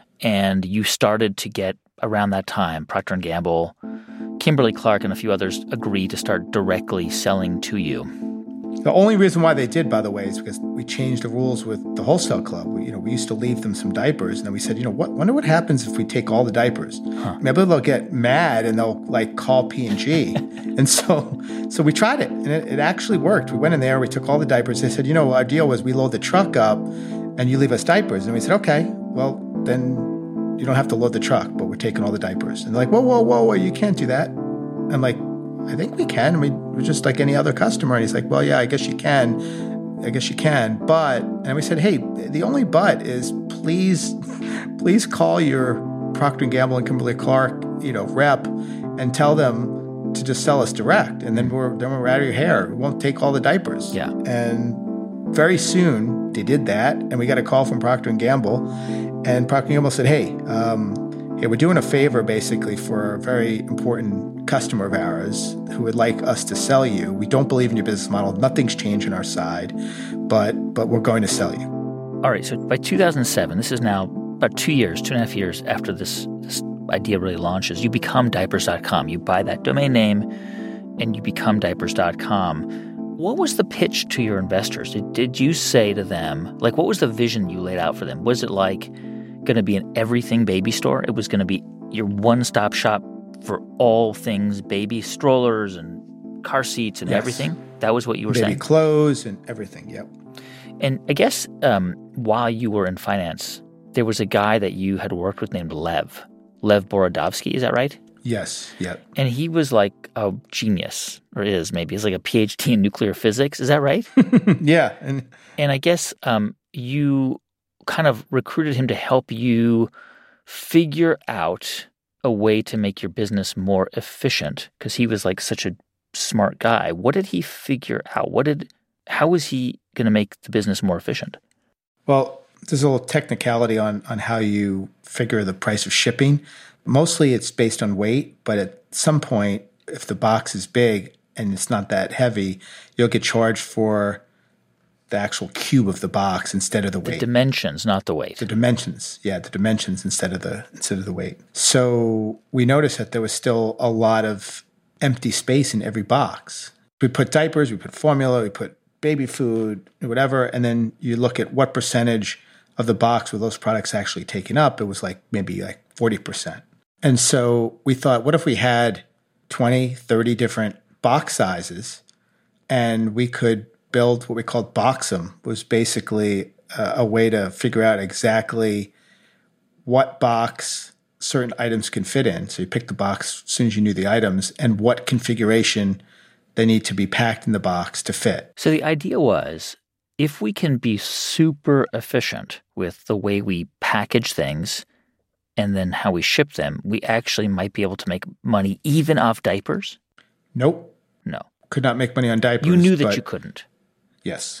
And you started to get, around that time, Procter and Gamble, Kimberly-Clark, and a few others agree to start directly selling to you. The only reason why they did, by the way, is because we changed the rules with the wholesale club. We, you know, we used to leave them some diapers, and then we said, you know, what? Wonder what happens if we take all the diapers. Huh. Maybe they'll get mad and they'll like call P and G. And so, so we tried it, and it, it actually worked. We went in there, we took all the diapers. They said, you know, our deal was we load the truck up, and you leave us diapers. And we said, okay, well then you don't have to load the truck, but we're taking all the diapers. And they're like, whoa, whoa, whoa, whoa, you can't do that. I'm like, I think we can. I mean, we're just like any other customer. And he's like, well, yeah, I guess you can. I guess you can. But, and we said, hey, the only but is please, please call your Procter and Gamble and Kimberly-Clark, you know, rep and tell them to just sell us direct. And then we're, then we're out of your hair. We won't take all the diapers. Yeah. And very soon they did that. And we got a call from Procter and Gamble. And Procter and Gamble said, hey, um, hey, we're doing a favor basically for a very important customer of ours who would like us to sell you. We don't believe in your business model. Nothing's changed on our side, but but we're going to sell you. All right. So by two thousand seven, this is now about two years, two and a half years after this, this idea really launches, you become diapers dot com. You buy that domain name and you become diapers dot com. What was the pitch to your investors? Did, did you say to them, like, what was the vision you laid out for them? Was it like going to be an everything baby store? It was going to be your one-stop shop for all things baby, strollers and car seats and yes. everything? That was what you were baby saying? Baby clothes and everything, yep. And I guess um, while you were in finance, there was a guy that you had worked with named Lev. Lev Borodovsky, is that right? Yes, yep. And he was like a genius, or is maybe. He's like a P H D in nuclear physics. Is that right? Yeah. And and I guess um, you kind of recruited him to help you figure out a way to make your business more efficient, because he was like such a smart guy. What did he figure out? What did, how was he going to make the business more efficient? Well, there's a little technicality on, on how you figure the price of shipping. Mostly it's based on weight, but at some point, if the box is big and it's not that heavy, you'll get charged for the actual cube of the box instead of the weight. The dimensions, not the weight. The dimensions, yeah, the dimensions instead of the instead of the weight. So we noticed that there was still a lot of empty space in every box. We put diapers, we put formula, we put baby food, whatever, and then you look at what percentage of the box were those products actually taken up. It was like maybe like forty percent. And so we thought, what if we had twenty, thirty different box sizes and we could build what we called Box'em, was basically a, a way to figure out exactly what box certain items can fit in. So you pick the box as soon as you knew the items and what configuration they need to be packed in the box to fit. So the idea was, if we can be super efficient with the way we package things and then how we ship them, we actually might be able to make money even off diapers? Nope. No. Could not make money on diapers. You knew that you couldn't. Yes.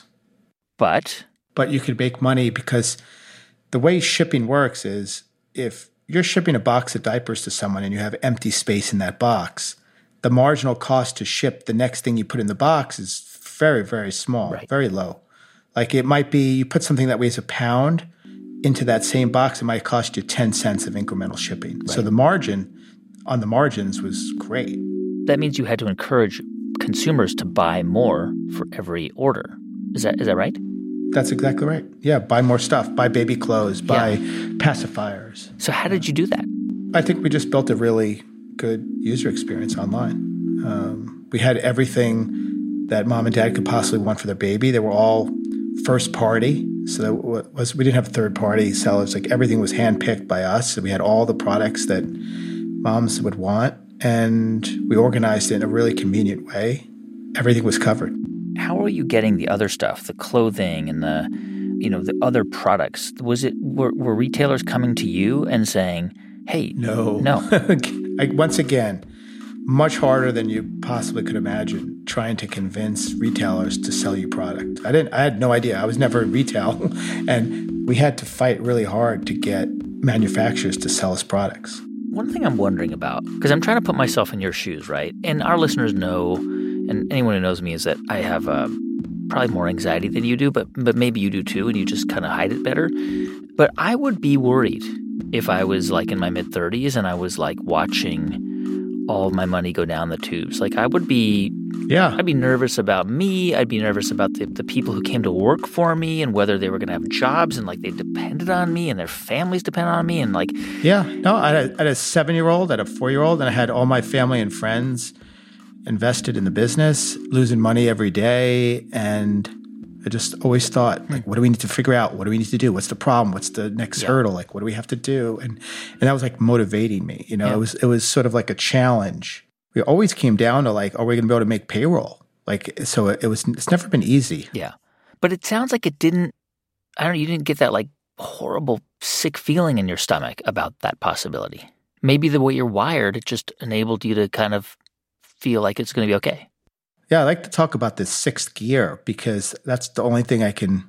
But? But you could make money because the way shipping works is if you're shipping a box of diapers to someone and you have empty space in that box, the marginal cost to ship the next thing you put in the box is very, very small, right. very low. Like it might be you put something that weighs a pound into that same box, it might cost you ten cents of incremental shipping. Right. So the margin on the margins was great. That means you had to encourage consumers to buy more for every order. Is that is that right? That's exactly right. Yeah, buy more stuff, buy baby clothes, buy yeah. pacifiers. So how did you do that? I think we just built a really good user experience online. Um, we had everything that mom and dad could possibly want for their baby. They were all first party. So that was, we didn't have third party sellers. Like everything was handpicked by us. So we had all the products that moms would want. And we organized it in a really convenient way. Everything was covered. How are you getting the other stuff, the clothing and the, you know, the other products? Was it were, were retailers coming to you and saying, "Hey, no, no"? I, once again, much harder than you possibly could imagine trying to convince retailers to sell you product. I didn't. I had no idea. I was never in retail, and we had to fight really hard to get manufacturers to sell us products. One thing I'm wondering about, because I'm trying to put myself in your shoes, right? And our listeners know, and anyone who knows me, is that I have uh, probably more anxiety than you do, but but maybe you do too, and you just kind of hide it better. But I would be worried if I was like in my mid-thirties and I was like watching all of my money go down the tubes. Like I would be, yeah, I'd be nervous about me. I'd be nervous about the, the people who came to work for me and whether they were going to have jobs and like they depended on me and their families depended on me and like. Yeah, no, I had a, I had a seven-year-old, I had a four-year-old, and I had all my family and friends invested in the business, losing money every day. And I just always thought, like, what do we need to figure out? What do we need to do? What's the problem? What's the next yeah. hurdle? Like, what do we have to do? And and that was like motivating me. You know, yeah. it was it was sort of like a challenge. We always came down to like, are we going to be able to make payroll? Like, so it was. It's never been easy. Yeah, but it sounds like it didn't. I don't know. You didn't get that like horrible sick feeling in your stomach about that possibility. Maybe the way you're wired, it just enabled you to kind of feel like it's going to be okay. Yeah, I like to talk about this sixth gear because that's the only thing I can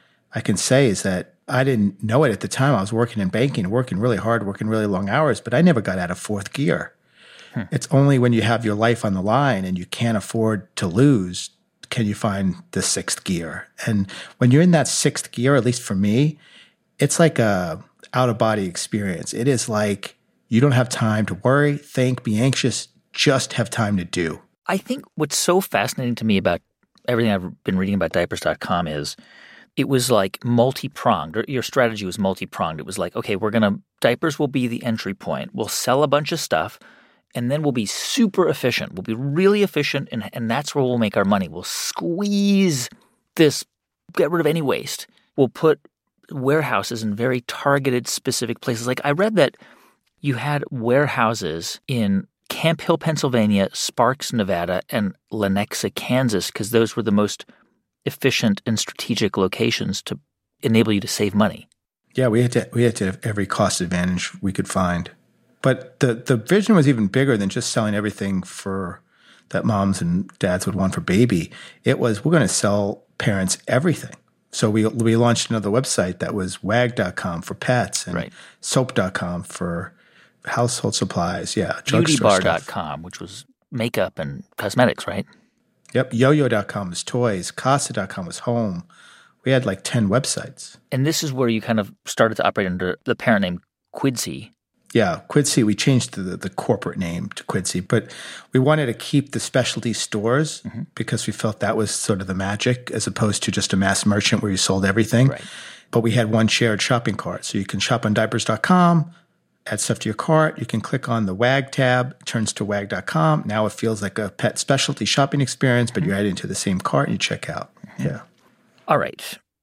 I can say is that I didn't know it at the time. I was working in banking, working really hard, working really long hours, but I never got out of fourth gear. Hmm. It's only when you have your life on the line and you can't afford to lose can you find the sixth gear. And when you're in that sixth gear, at least for me, it's like a out-of-body experience. It is like you don't have time to worry, think, be anxious, just have time to do. I think what's so fascinating to me about everything I've been reading about diapers dot com is it was like multi-pronged. Or your strategy was multi-pronged. It was like, okay, we're going to – diapers will be the entry point. We'll sell a bunch of stuff, and then we'll be super efficient. We'll be really efficient, and, and that's where we'll make our money. We'll squeeze this – get rid of any waste. We'll put warehouses in very targeted, specific places. Like I read that you had warehouses in – Camp Hill, Pennsylvania, Sparks, Nevada, and Lenexa, Kansas, because those were the most efficient and strategic locations to enable you to save money. Yeah, we had to we had to have every cost advantage we could find. But the, the vision was even bigger than just selling everything for that moms and dads would want for baby. It was we're going to sell parents everything. So we we launched another website that was wag dot com for pets and right. soap dot com for household supplies, yeah. beauty bar dot com, which was makeup and cosmetics, right? Yep. yo yo dot com was toys. Casa dot com was home. We had like ten websites. And this is where you kind of started to operate under the parent name Quidsy. Yeah, Quidsy. We changed the, the corporate name to Quidsy, but we wanted to keep the specialty stores mm-hmm. because we felt that was sort of the magic as opposed to just a mass merchant where you sold everything. Right. But we had one shared shopping cart. So you can shop on diapers dot com, add stuff to your cart. You can click on the WAG tab, it turns to wag dot com. Now it feels like a pet specialty shopping experience, but mm-hmm. you add it into the same cart and you check out. Mm-hmm. Yeah. All right.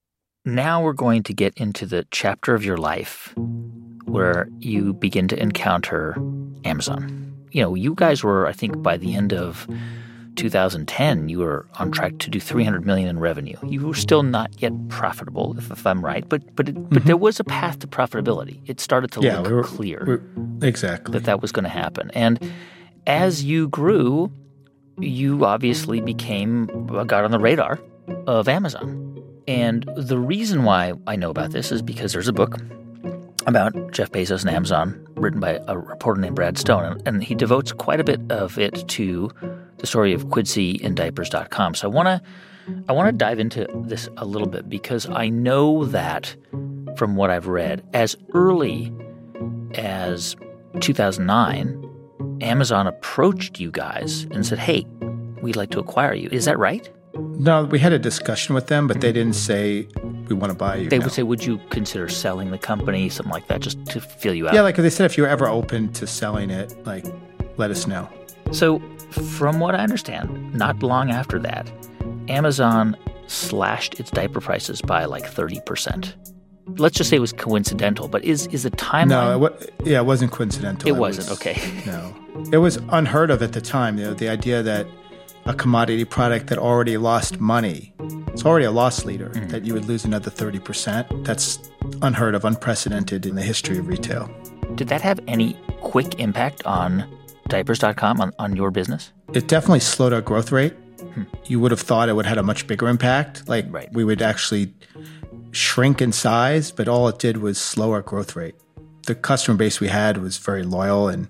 Now we're going to get into the chapter of your life where you begin to encounter Amazon. You know, you guys were, I think, by the end of two thousand ten, you were on track to do three hundred million dollars in revenue. You were still not yet profitable, if, if I'm right, but but it, mm-hmm. but there was a path to profitability. It started to yeah, look we were, clear we were, exactly. that that was going to happen. And as you grew, you obviously became got on the radar of Amazon. And the reason why I know about this is because there's a book about Jeff Bezos and Amazon written by a reporter named Brad Stone, and he devotes quite a bit of it to the story of Quidsy and diapers dot com. So I want to I want to dive into this a little bit because I know that from what I've read, as early as two thousand nine, Amazon approached you guys and said, "Hey, we'd like to acquire you." Is that right? No, we had a discussion with them, but they didn't say we want to buy you. They no. would say, would you consider selling the company, something like that, just to feel you out? Yeah, like they said, if you're ever open to selling it, like, let us know. So from what I understand, not long after that, Amazon slashed its diaper prices by like thirty percent. Let's just say it was coincidental, but is is a timeline? No, it wa- yeah, it wasn't coincidental. It, it wasn't, was, okay. No. It was unheard of at the time, you know, the idea that a commodity product that already lost money, it's already a loss leader, mm-hmm. that you would lose another thirty percent. That's unheard of, unprecedented in the history of retail. Did that have any quick impact on diapers dot com on, on your business? It definitely slowed our growth rate. Hmm. You would have thought it would have had a much bigger impact. Like right. we would actually shrink in size, but all it did was slow our growth rate. The customer base we had was very loyal, and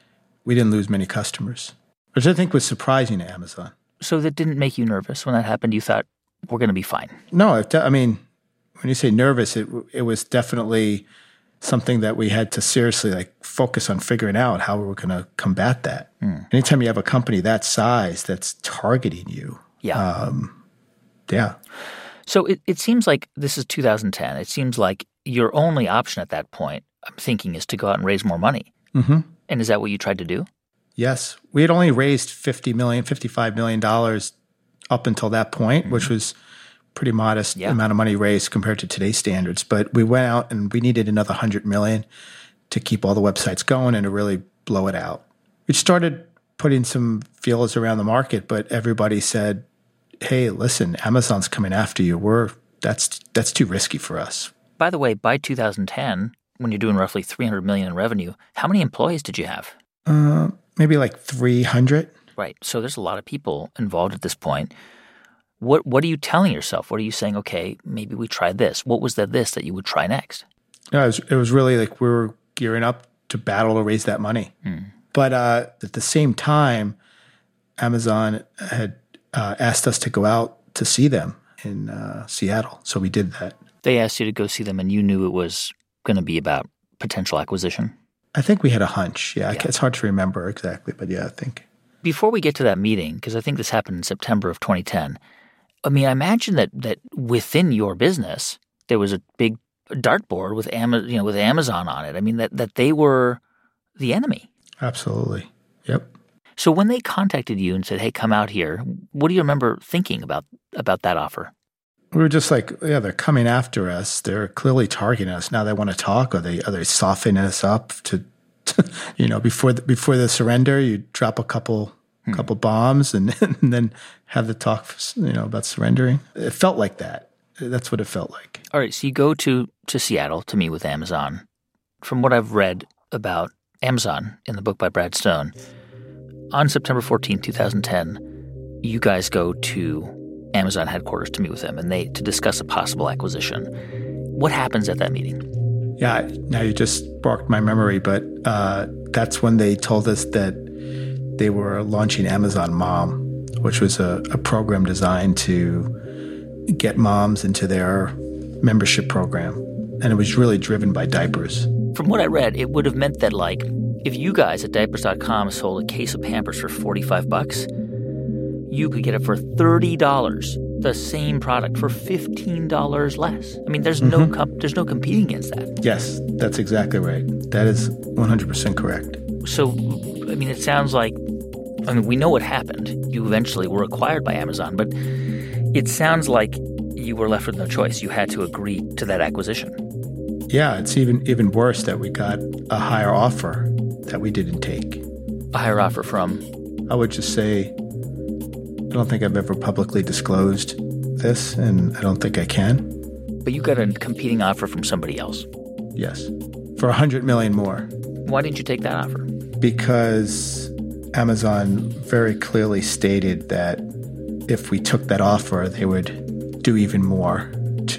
we didn't lose many customers, which I think was surprising to Amazon. So that didn't make you nervous when that happened? You thought, we're going to be fine? No, it, I mean, when you say nervous, it it was definitely something that we had to seriously like focus on figuring out how we were going to combat that. Mm. Anytime you have a company that size that's targeting you. Yeah. Um, yeah. So it, it seems like this is two thousand ten. It seems like your only option at that point, I'm thinking, is to go out and raise more money. Mm-hmm. And is that what you tried to do? Yes. We had only raised fifty million dollars, fifty-five million dollars up until that point, mm-hmm. which was pretty modest yeah. amount of money raised compared to today's standards. But we went out and we needed another one hundred million dollars to keep all the websites going and to really blow it out. We started putting some feelers around the market, but everybody said, hey, listen, Amazon's coming after you. We're that's that's too risky for us. By the way, by two thousand ten, when you're doing roughly three hundred million dollars in revenue, how many employees did you have? Uh, maybe like three hundred. Right. So there's a lot of people involved at this point. What What are you telling yourself? What are you saying? Okay, maybe we try this. What was the this that you would try next? No, it was, it was really like we were gearing up to battle to raise that money. Hmm. But uh, at the same time, Amazon had uh, asked us to go out to see them in uh, Seattle. So we did that. They asked you to go see them, and you knew it was going to be about potential acquisition? I think we had a hunch. Yeah, yeah. It's hard to remember exactly, but yeah, I think. Before we get to that meeting, because I think this happened in September of twenty ten, I mean, I imagine that that within your business, there was a big dartboard with Ama- you know, with Amazon on it. I mean, that, that they were the enemy. Absolutely. Yep. So when they contacted you and said, hey, come out here, what do you remember thinking about about that offer? We were just like, yeah, they're coming after us. They're clearly targeting us. Now they want to talk, or they are they softening us up to, to you know, before the, before the surrender, you drop a couple hmm. couple bombs and, and then have the talk, you know, about surrendering. It felt like that. That's what it felt like. All right, so you go to to Seattle to meet with Amazon. From what I've read about Amazon in the book by Brad Stone, on September fourteenth, twenty ten, you guys go to Amazon headquarters to meet with them and they to discuss a possible acquisition. What happens at that meeting? Yeah, now you just sparked my memory, but uh, that's when they told us that they were launching Amazon Mom, which was a, a program designed to get moms into their membership program. And it was really driven by diapers. From what I read, it would have meant that, like, if you guys at diapers dot com sold a case of Pampers for forty-five bucks, you could get it for thirty dollars, the same product for fifteen dollars less. I mean, there's mm-hmm. no comp- there's no competing against that. Yes, that's exactly right. That is one hundred percent correct. So, I mean, it sounds like, I mean, we know what happened. You eventually were acquired by Amazon, but it sounds like you were left with no choice. You had to agree to that acquisition. Yeah, it's even even worse that we got a higher offer that we didn't take. A higher offer from? I would just say, I don't think I've ever publicly disclosed this, and I don't think I can. But you got a competing offer from somebody else. Yes, for one hundred million dollars more. Why didn't you take that offer? Because Amazon very clearly stated that if we took that offer, they would do even more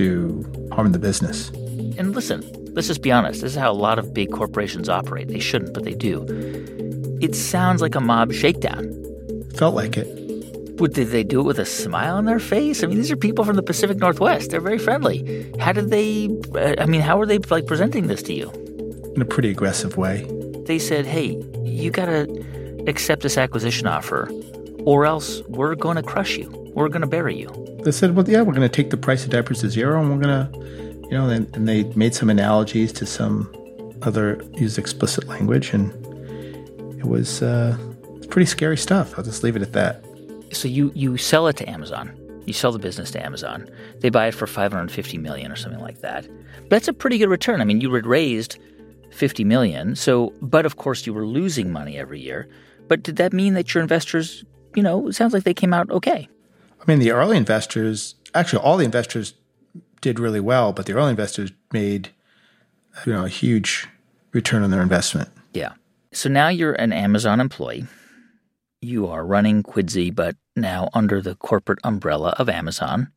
to harm the business. And listen, let's just be honest. This is how a lot of big corporations operate. They shouldn't, but they do. It sounds like a mob shakedown. Felt like it. But did they do it with a smile on their face? I mean, these are people from the Pacific Northwest. They're very friendly. How did they, I mean, how were they, like, presenting this to you? In a pretty aggressive way. They said, hey, you got to accept this acquisition offer, or else we're going to crush you. We're going to bury you. They said, well, yeah, we're going to take the price of diapers to zero, and we're going to, you know, and, and they made some analogies to some other, used explicit language, and it was uh, it's pretty scary stuff. I'll just leave it at that. So you, you sell it to Amazon. You sell the business to Amazon. They buy it for five hundred fifty million dollars or something like that. That's a pretty good return. I mean, you had raised fifty million dollars, so, but of course you were losing money every year. But did that mean that your investors, you know, it sounds like they came out okay? I mean, the early investors, actually all the investors did really well, but the early investors made, you know, a huge return on their investment. Yeah. So now you're an Amazon employee. You are running Quidsi, but now under the corporate umbrella of Amazon.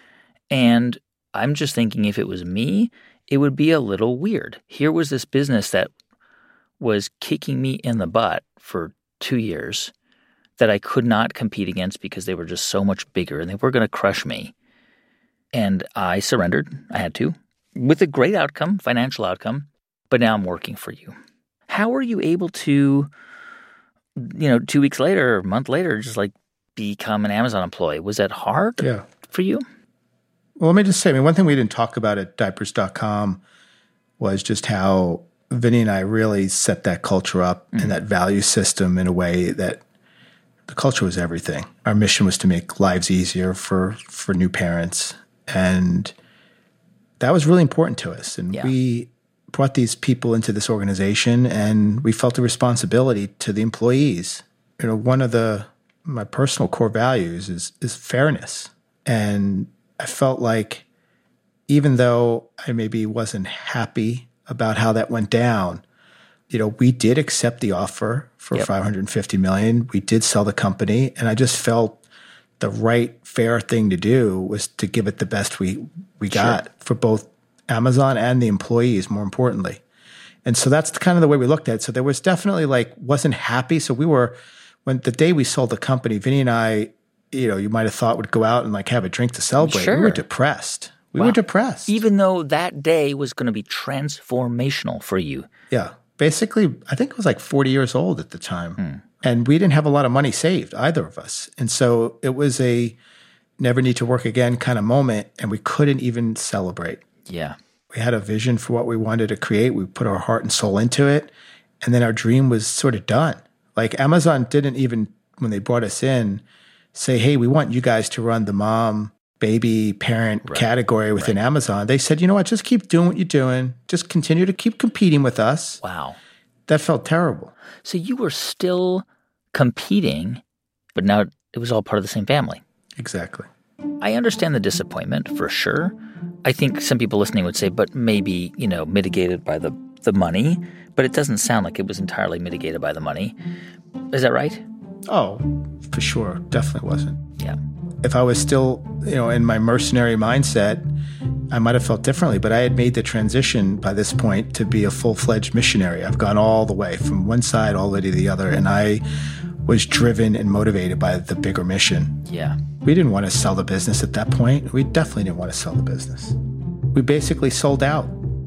And I'm just thinking if it was me, it would be a little weird. Here was this business that was kicking me in the butt for two years that I could not compete against because they were just so much bigger and they were going to crush me. And I surrendered. I had to, with a great outcome, financial outcome. But now I'm working for you. How were you able to, you know, two weeks later, or a month later, just like become an Amazon employee? Was that hard yeah. for you? Well, let me just say, I mean, one thing we didn't talk about at diapers dot com was just how Vinny and I really set that culture up mm-hmm. and that value system in a way that the culture was everything. Our mission was to make lives easier for, for new parents. And that was really important to us. And yeah. we brought these people into this organization and we felt a responsibility to the employees. You know, one of the my personal core values is is fairness. And I felt like even though I maybe wasn't happy about how that went down, you know, we did accept the offer for yep. five hundred fifty million dollars. We did sell the company, and I just felt the right, fair thing to do was to give it the best we we got sure. for both Amazon and the employees, more importantly. And so that's kind of the way we looked at it. So there was definitely like, wasn't happy. So we were, when the day we sold the company, Vinny and I, you know, you might have thought would go out and like have a drink to celebrate. Sure. We were depressed. We wow. were depressed. Even though that day was going to be transformational for you. Yeah. Basically, I think it was like forty years old at the time. Hmm. And we didn't have a lot of money saved, either of us. And so it was a never need to work again kind of moment. And we couldn't even celebrate. Yeah. We had a vision for what we wanted to create. We put our heart and soul into it. And then our dream was sort of done. Like Amazon didn't even, when they brought us in, say, hey, we want you guys to run the mom, baby, parent right. category within right. Amazon. They said, you know what, just keep doing what you're doing. Just continue to keep competing with us. Wow. That felt terrible. So you were still competing, but now it was all part of the same family. Exactly. I understand the disappointment for sure. I think some people listening would say, but maybe, you know, mitigated by the, the money. But it doesn't sound like it was entirely mitigated by the money. Is that right? Oh, for sure. Definitely wasn't. Yeah. If I was still, you know, in my mercenary mindset, I might have felt differently. But I had made the transition by this point to be a full-fledged missionary. I've gone all the way from one side all the way to the other. And I was driven and motivated by the bigger mission. Yeah. We didn't want to sell the business at that point. We definitely didn't want to sell the business. We basically sold out.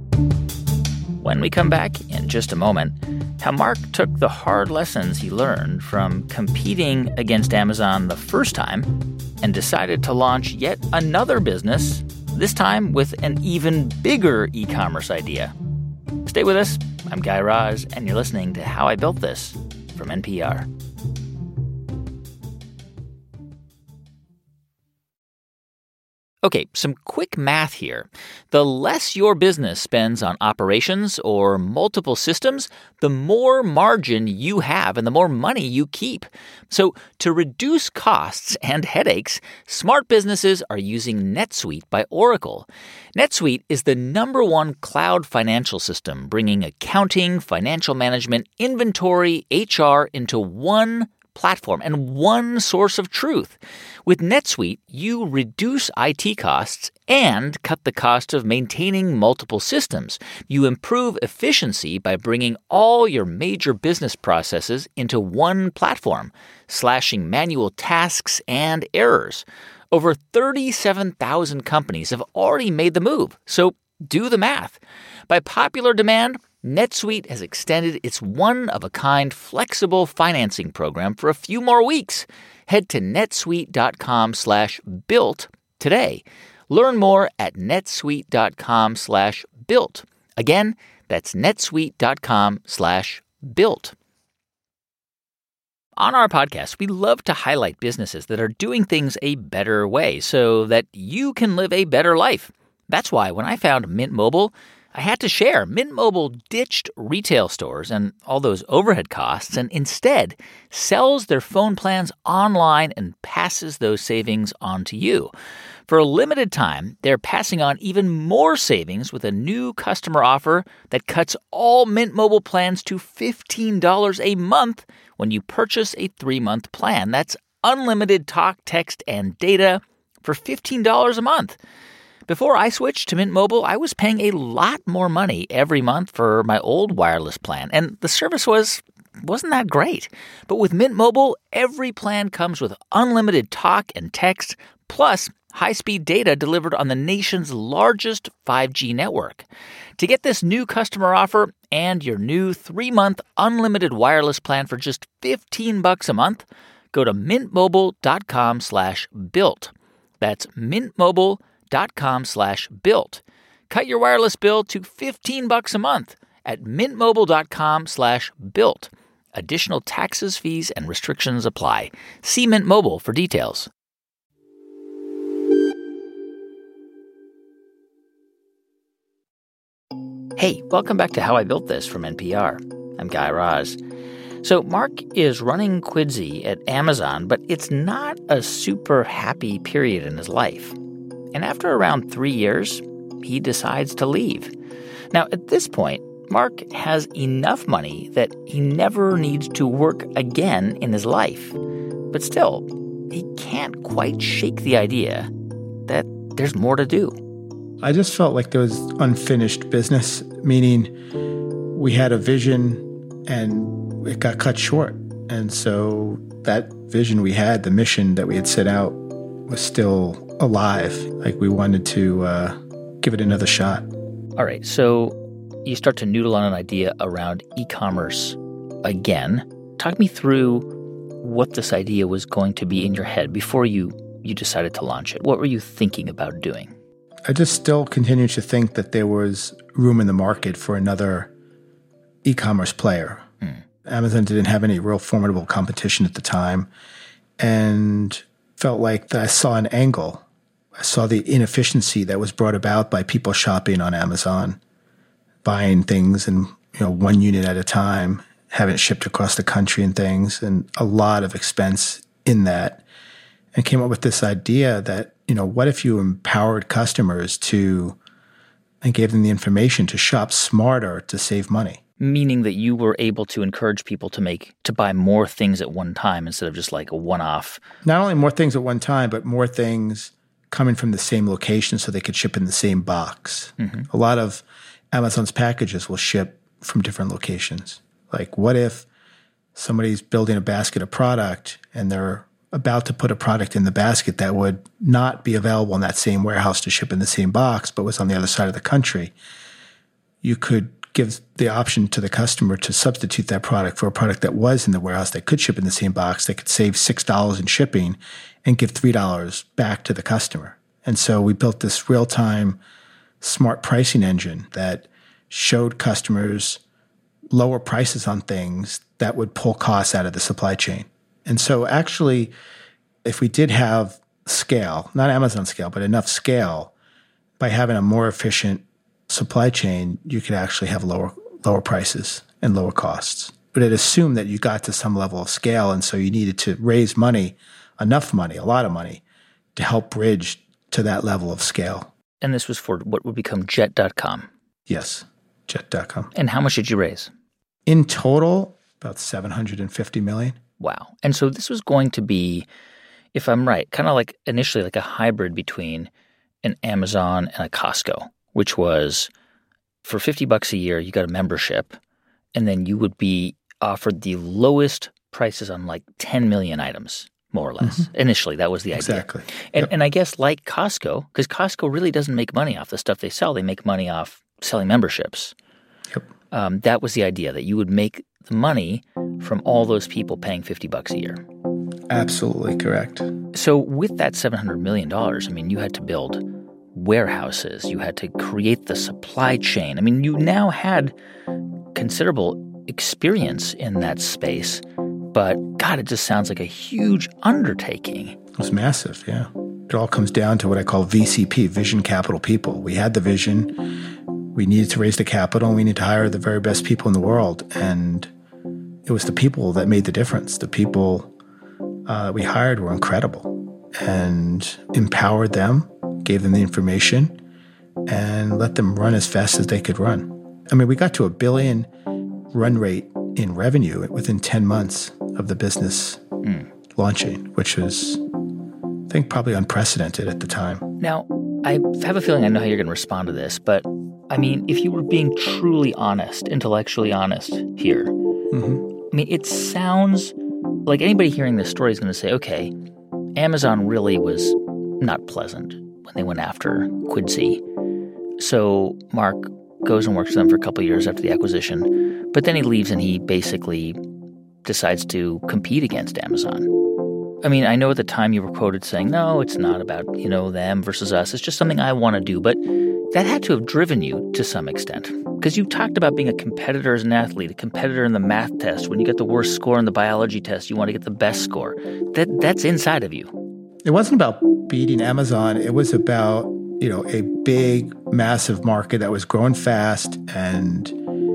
When we come back in just a moment, how Mark took the hard lessons he learned from competing against Amazon the first time and decided to launch yet another business, this time with an even bigger e-commerce idea. Stay with us. I'm Guy Raz, and you're listening to How I Built This from N P R. Okay, some quick math here. The less your business spends on operations or multiple systems, the more margin you have and the more money you keep. So to reduce costs and headaches, smart businesses are using NetSuite by Oracle. NetSuite is the number one cloud financial system, bringing accounting, financial management, inventory, H R into one platform and one source of truth. With NetSuite, you reduce I T costs and cut the cost of maintaining multiple systems. You improve efficiency by bringing all your major business processes into one platform, slashing manual tasks and errors. Over thirty-seven thousand companies have already made the move, so do the math. By popular demand, NetSuite has extended its one-of-a-kind flexible financing program for a few more weeks. Head to netsuite.com slash built today. Learn more at netsuite.com slash built. Again, that's netsuite.com slash built. On our podcast, we love to highlight businesses that are doing things a better way so that you can live a better life. That's why when I found Mint Mobile, I had to share. Mint Mobile ditched retail stores and all those overhead costs and instead sells their phone plans online and passes passes those savings on to you. For a limited time, they're passing on even more savings with a new customer offer that cuts all Mint Mobile plans to fifteen dollars a month when you purchase a three-month plan. That's unlimited talk, text, and data for fifteen dollars a month. Before I switched to Mint Mobile, I was paying a lot more money every month for my old wireless plan, and the service was, wasn't that great. But with Mint Mobile, every plan comes with unlimited talk and text, plus high-speed data delivered on the nation's largest five G network. To get this new customer offer and your new three-month unlimited wireless plan for just fifteen bucks a month, go to mintmobile.com slash built. That's mintmobile.com slash built. Cut your wireless bill to fifteen bucks a month at mintmobile.com slash built. Additional taxes, fees, and restrictions apply. See Mint Mobile for details. Hey, welcome back to How I Built This from N P R. I'm Guy Raz. So Mark is running Quidsi at Amazon, but it's not a super happy period in his life. And after around three years, he decides to leave. Now, at this point, Mark has enough money that he never needs to work again in his life. But still, he can't quite shake the idea that there's more to do. I just felt like there was unfinished business, meaning we had a vision and it got cut short. And so that vision we had, the mission that we had set out, was still alive. Like we wanted to uh, give it another shot. All right, so you start to noodle on an idea around e-commerce again. Talk me through what this idea was going to be in your head before you, you decided to launch it. What were you thinking about doing? I just still continue to think that there was room in the market for another e-commerce player. Hmm. Amazon didn't have any real formidable competition at the time, and felt like that I saw an angle. I saw the inefficiency that was brought about by people shopping on Amazon, buying things in you know one unit at a time, having it shipped across the country and things, and a lot of expense in that. And came up with this idea that, you know, what if you empowered customers to and gave them the information to shop smarter to save money? Meaning that you were able to encourage people to make to buy more things at one time instead of just like a one-off. Not only more things at one time, but more things coming from the same location so they could ship in the same box. Mm-hmm. A lot of Amazon's packages will ship from different locations. Like, what if somebody's building a basket of product and they're about to put a product in the basket that would not be available in that same warehouse to ship in the same box, but was on the other side of the country? You could give the option to the customer to substitute that product for a product that was in the warehouse that could ship in the same box. They could save six dollars in shipping and give three dollars back to the customer. And so we built this real-time smart pricing engine that showed customers lower prices on things that would pull costs out of the supply chain. And so actually, if we did have scale, not Amazon scale, but enough scale, by having a more efficient supply chain, you could actually have lower lower prices and lower costs. But it assumed that you got to some level of scale, and so you needed to raise money, enough money, a lot of money, to help bridge to that level of scale. And this was for what would become Jet dot com. Yes, Jet dot com. And how much did you raise? In total, about seven hundred fifty million dollars. Wow. And so this was going to be, if I'm right, kind of like initially like a hybrid between an Amazon and a Costco, which was for fifty bucks a year, you got a membership, and then you would be offered the lowest prices on like ten million items, more or less. Mm-hmm. Initially, that was the idea. Exactly. And, yep. and I guess like Costco, because Costco really doesn't make money off the stuff they sell. They make money off selling memberships. Yep. Um, that was the idea, that you would make the money from all those people paying fifty bucks a year. Absolutely correct. So with that seven hundred million dollars, I mean, you had to build warehouses. You had to create the supply chain. I mean, you now had considerable experience in that space, but God, it just sounds like a huge undertaking. It was massive, yeah. It all comes down to what I call V C P, Vision Capital People. We had the vision. We needed to raise the capital, and we needed to hire the very best people in the world. And it was the people that made the difference. The people uh, we hired were incredible and empowered them, gave them the information, and let them run as fast as they could run. I mean, we got to a billion run rate in revenue within ten months of the business mm. launching, which was, I think, probably unprecedented at the time. Now, I have a feeling I know how you're going to respond to this, but I mean, if you were being truly honest, intellectually honest here, mm-hmm. I mean, it sounds like anybody hearing this story is going to say, okay, Amazon really was not pleasant when they went after Quidsi. So Mark goes and works for them for a couple of years after the acquisition, but then he leaves and he basically decides to compete against Amazon. I mean, I know at the time you were quoted saying, no, it's not about, you know, them versus us. It's just something I want to do. But that had to have driven you to some extent, because you talked about being a competitor as an athlete, a competitor in the math test. When you get the worst score in the biology test, you want to get the best score. That That's inside of you. It wasn't about beating Amazon. It was about, you know, a big, massive market that was growing fast. And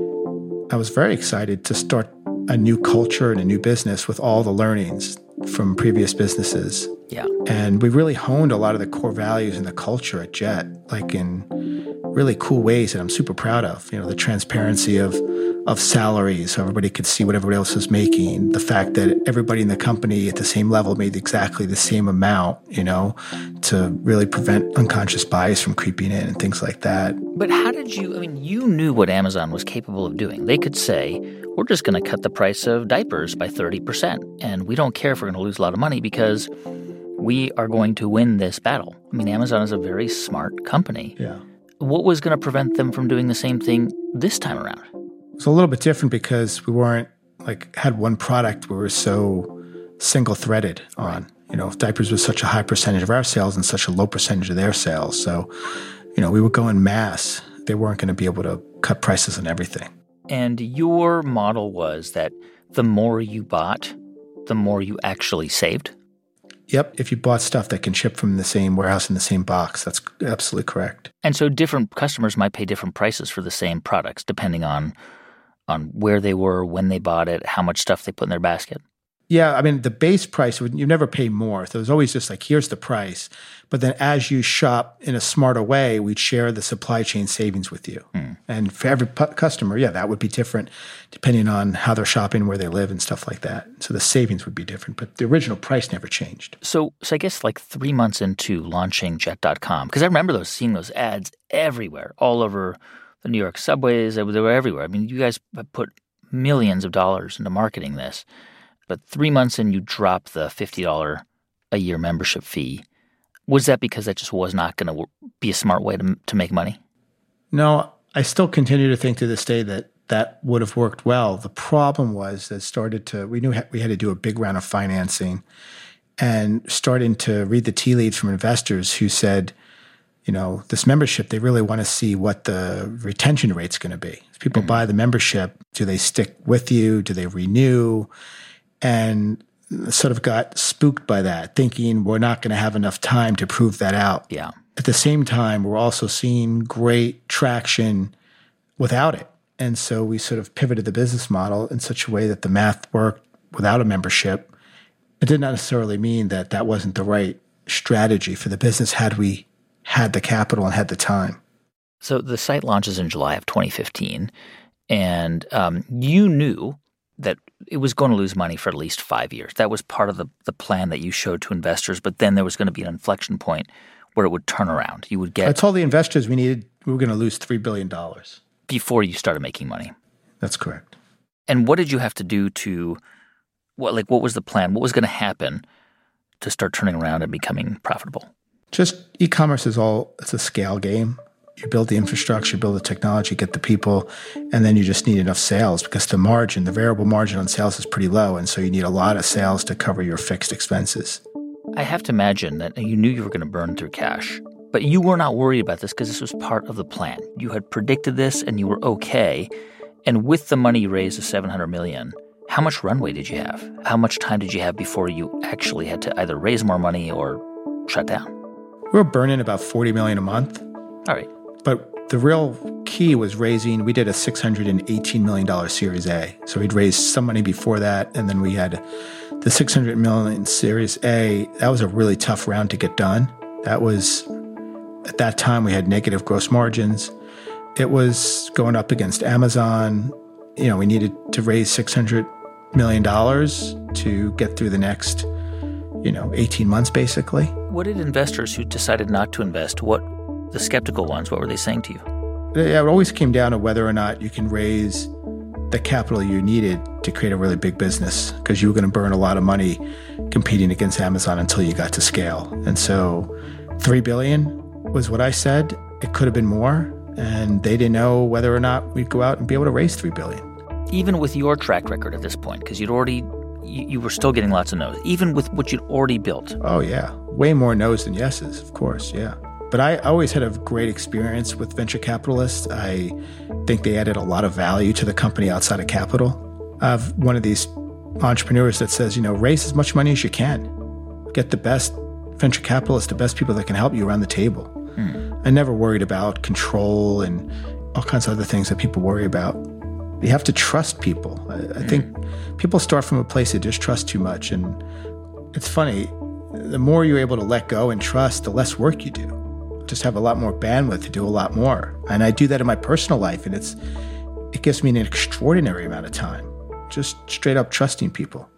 I was very excited to start a new culture and a new business with all the learnings from previous businesses. Yeah. And we really honed a lot of the core values in the culture at Jet, like in really cool ways that I'm super proud of. You know, the transparency of of salaries so everybody could see what everybody else was making. The fact that everybody in the company at the same level made exactly the same amount, you know, to really prevent unconscious bias from creeping in and things like that. But how did you, I mean, you knew what Amazon was capable of doing. They could say, we're just going to cut the price of diapers by thirty percent. And we don't care if we're going to lose a lot of money because we are going to win this battle. I mean, Amazon is a very smart company. Yeah. What was going to prevent them from doing the same thing this time around? It was a little bit different because we weren't, like, had one product we were so single-threaded on. Right. You know, diapers was such a high percentage of our sales and such a low percentage of their sales. So, you know, we would go in mass. They weren't going to be able to cut prices on everything. And your model was that the more you bought, the more you actually saved? Yep. If you bought stuff that can ship from the same warehouse in the same box, that's absolutely correct. And so different customers might pay different prices for the same products depending on on where they were, when they bought it, how much stuff they put in their basket. Yeah, I mean, the base price, you never pay more. So it was always just like, here's the price. But then as you shop in a smarter way, we'd share the supply chain savings with you. Mm. And for every pu- customer, yeah, that would be different depending on how they're shopping, where they live and stuff like that. So the savings would be different, but the original price never changed. So, so I guess like three months into launching Jet dot com, because I remember those seeing those ads everywhere, all over the New York subways. They were, they were everywhere. I mean, you guys have put millions of dollars into marketing this. But three months in, you drop the fifty dollars a year membership fee. Was that because that just was not going to be a smart way to to make money? No, I still continue to think to this day that that would have worked well. The problem was that started to, we knew we had to do a big round of financing and starting to read the tea leaves from investors who said, you know, this membership, they really want to see what the retention rate's going to be. If people mm-hmm. buy the membership, do they stick with you? Do they renew? And sort of got spooked by that, thinking we're not going to have enough time to prove that out. Yeah. At the same time, we're also seeing great traction without it. And so we sort of pivoted the business model in such a way that the math worked without a membership. It did not necessarily mean that that wasn't the right strategy for the business had we had the capital and had the time. So the site launches in July of twenty fifteen, and um, you knew that it was going to lose money for at least five years. That was part of the, the plan that you showed to investors, but then there was going to be an inflection point where it would turn around. You would get— I told the investors we needed, we were going to lose three billion dollars. Before you started making money. That's correct. And what did you have to do to, what like what was the plan? What was going to happen to start turning around and becoming profitable? Just e-commerce is all, it's a scale game. You build the infrastructure, build the technology, get the people, and then you just need enough sales because the margin, the variable margin on sales is pretty low. And so you need a lot of sales to cover your fixed expenses. I have to imagine that you knew you were going to burn through cash, but you were not worried about this because this was part of the plan. You had predicted this and you were okay. And with the money you raised of seven hundred million dollars, how much runway did you have? How much time did you have before you actually had to either raise more money or shut down? We were burning about forty million dollars a month. All right. But the real key was raising, we did a six hundred eighteen million dollars Series A. So we'd raised some money before that, and then we had the the six hundred million Series A, that was a really tough round to get done. That was, at that time, we had negative gross margins. It was going up against Amazon. You know, we needed to raise six hundred million dollars to get through the next, you know, eighteen months, basically. What did investors who decided not to invest, what the skeptical ones, what were they saying to you? It always came down to whether or not you can raise the capital you needed to create a really big business, because you were going to burn a lot of money competing against Amazon until you got to scale. And so three billion dollars was what I said. It could have been more, and they didn't know whether or not we'd go out and be able to raise three billion dollars. Even with your track record at this point, because you'd already, you, you were still getting lots of no's, even with what you'd already built. Oh, yeah. Way more no's than yeses, of course, yeah. But I always had a great experience with venture capitalists. I think they added a lot of value to the company outside of capital. I have one of these entrepreneurs that says, you know, raise as much money as you can. Get the best venture capitalists, the best people that can help you around the table. Hmm. I never worried about control and all kinds of other things that people worry about. You have to trust people. I, I mm. think people start from a place they just trust too much. And it's funny, the more you're able to let go and trust, the less work you do. Just have a lot more bandwidth to do a lot more. And I do that in my personal life, and it's it gives me an extraordinary amount of time, just straight up trusting people.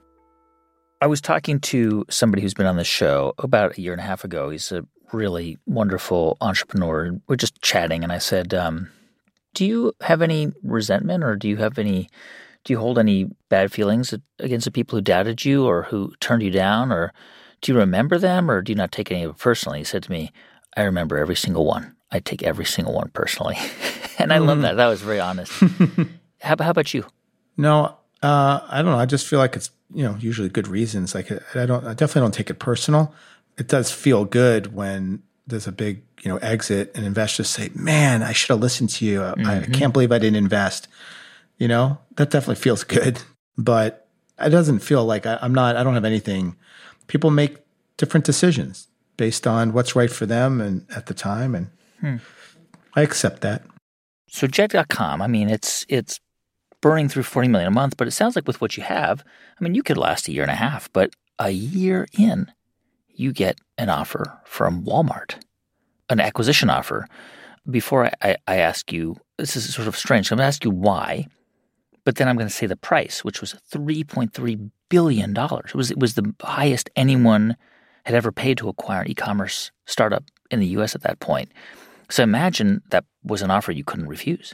I was talking to somebody who's been on the show about a year and a half ago. He's a really wonderful entrepreneur. We're just chatting, and I said, um, do you have any resentment, or do you have any, do you hold any bad feelings against the people who doubted you or who turned you down, or do you remember them, or do you not take any of it personally? He said to me, I remember every single one. I take every single one personally. And I mm. love that. That was very honest. how, how about you? No, uh, I don't know. I just feel like it's, you know, usually good reasons. Like I don't, I definitely don't take it personal. It does feel good when there's a big, you know, exit and investors say, man, I should have listened to you. Mm-hmm. I, I can't believe I didn't invest. You know, that definitely feels good, but it doesn't feel like I, I'm not, I don't have anything. People make different decisions based on what's right for them and at the time, and hmm. I accept that. So Jet dot com, I mean, it's it's burning through forty million dollars a month, but it sounds like with what you have, I mean, you could last a year and a half, but a year in, you get an offer from Walmart, an acquisition offer. Before I, I, I ask you, this is sort of strange, so I'm going to ask you why, but then I'm going to say the price, which was three point three billion dollars. It was, it was the highest anyone had ever paid to acquire an e-commerce startup in the U S at that point. So imagine that was an offer you couldn't refuse.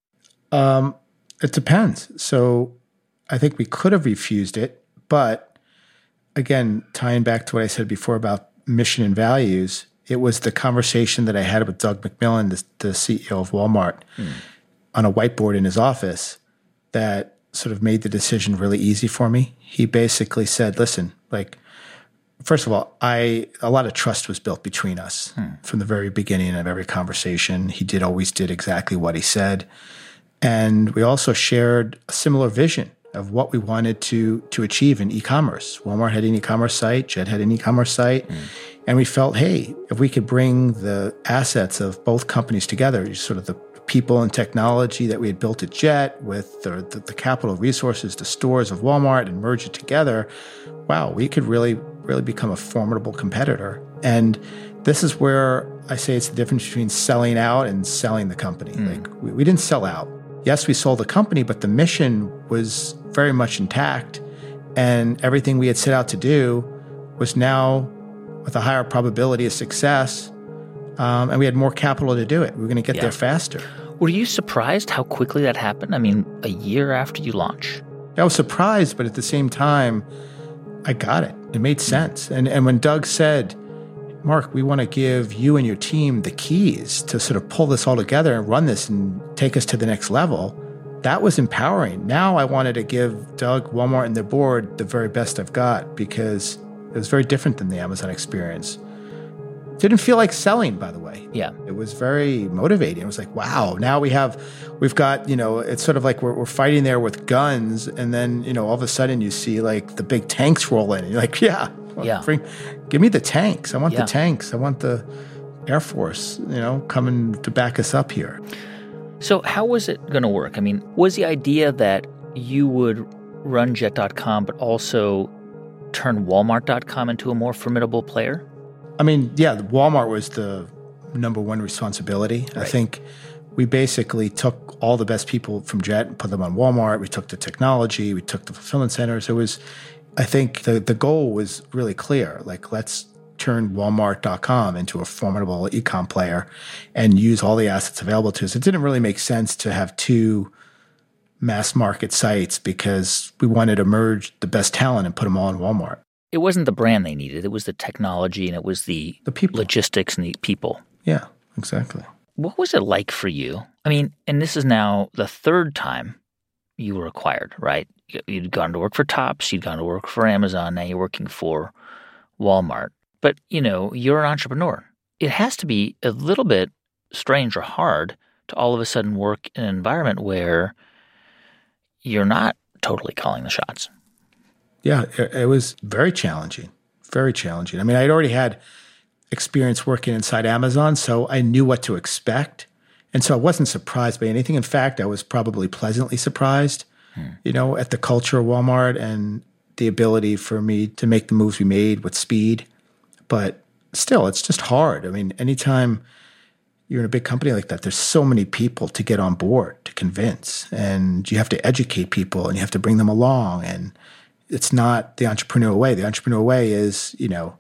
Um, it depends. So I think we could have refused it, but again, tying back to what I said before about mission and values, it was the conversation that I had with Doug McMillon, the, the C E O of Walmart, hmm. on a whiteboard in his office that sort of made the decision really easy for me. He basically said, listen, like, first of all, I a lot of trust was built between us hmm. from the very beginning of every conversation. He did always did exactly what he said. And we also shared a similar vision of what we wanted to to achieve in e-commerce. Walmart had an e-commerce site, Jet had an e-commerce site. Hmm. And we felt, hey, if we could bring the assets of both companies together, sort of the people and technology that we had built at Jet with the, the, the capital resources, the stores of Walmart, and merge it together, wow, we could really, really become a formidable competitor. And this is where I say it's the difference between selling out and selling the company. Mm. Like we, we didn't sell out. Yes, we sold the company, but the mission was very much intact. And everything we had set out to do was now with a higher probability of success. Um, and we had more capital to do it. We were going to get yeah. there faster. Were you surprised how quickly that happened? I mean, a year after you launch. I was surprised, but at the same time, I got it. It made sense. And and when Doug said, Mark, we want to give you and your team the keys to sort of pull this all together and run this and take us to the next level, that was empowering. Now I wanted to give Doug, Walmart, and their board the very best I've got, because it was very different than the Amazon experience. Didn't feel like selling, by the way. Yeah. It was very motivating. It was like, wow, now we have, we've got, you know, it's sort of like we're, we're fighting there with guns. And then, you know, all of a sudden you see like the big tanks roll in. And you're like, yeah, yeah. Bring, give me the tanks. I want yeah. the tanks. I want the Air Force, you know, coming to back us up here. So how was it going to work? I mean, was the idea that you would run Jet dot com, but also turn Walmart dot com into a more formidable player? I mean, yeah, Walmart was the number one responsibility. Right. I think we basically took all the best people from Jet and put them on Walmart. We took the technology, we took the fulfillment centers. It was, I think the, the goal was really clear. Like, let's turn Walmart dot com into a formidable e-com player and use all the assets available to us. It didn't really make sense to have two mass market sites because we wanted to merge the best talent and put them all in Walmart. It wasn't the brand they needed. It was the technology and it was the, the people. Logistics and the people. Yeah, exactly. What was it like for you? I mean, and this is now the third time you were acquired, right? You'd gone to work for Topps, you'd gone to work for Amazon, now you're working for Walmart. But, you know, you're an entrepreneur. It has to be a little bit strange or hard to all of a sudden work in an environment where you're not totally calling the shots. Yeah, it, it was very challenging, very challenging. I mean, I'd already had experience working inside Amazon, so I knew what to expect. And so I wasn't surprised by anything. In fact, I was probably pleasantly surprised, hmm. you know, at the culture of Walmart and the ability for me to make the moves we made with speed. But still, it's just hard. I mean, anytime you're in a big company like that, there's so many people to get on board, to convince. And you have to educate people and you have to bring them along. And it's not the entrepreneurial way. The entrepreneurial way is, you know,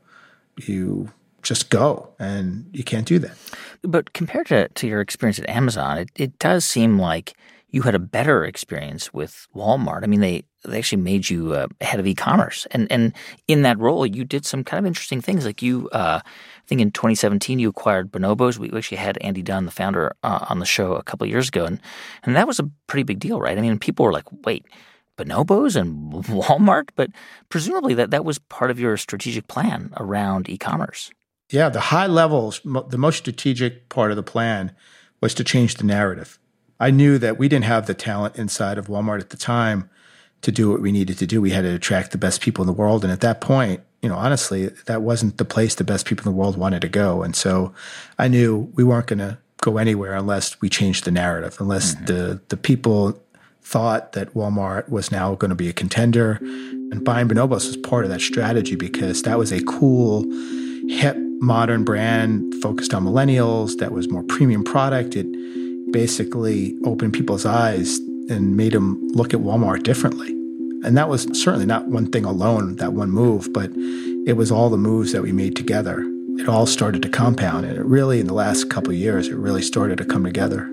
you just go, and you can't do that. But compared to, to your experience at Amazon, it, it does seem like you had a better experience with Walmart. I mean, they, they actually made you uh, head of e-commerce. And and in that role, you did some kind of interesting things. Like you, uh, I think in twenty seventeen, you acquired Bonobos. We actually had Andy Dunn, the founder, uh, on the show a couple of years ago. And, and that was a pretty big deal, right? I mean, people were like, wait, Bonobos and Walmart? But presumably that, that was part of your strategic plan around e-commerce. Yeah, the high levels, the most strategic part of the plan was to change the narrative. I knew that we didn't have the talent inside of Walmart at the time to do what we needed to do. We had to attract the best people in the world. And at that point, you know, honestly, that wasn't the place the best people in the world wanted to go. And so I knew we weren't going to go anywhere unless we changed the narrative, unless mm-hmm. the, the people thought that Walmart was now going to be a contender. And buying Bonobos was part of that strategy because that was a cool, hip, modern brand focused on millennials that was more premium product. It basically opened people's eyes and made them look at Walmart differently. And that was certainly not one thing alone, that one move, but it was all the moves that we made together. It all started to compound, and it really, in the last couple of years, it really started to come together.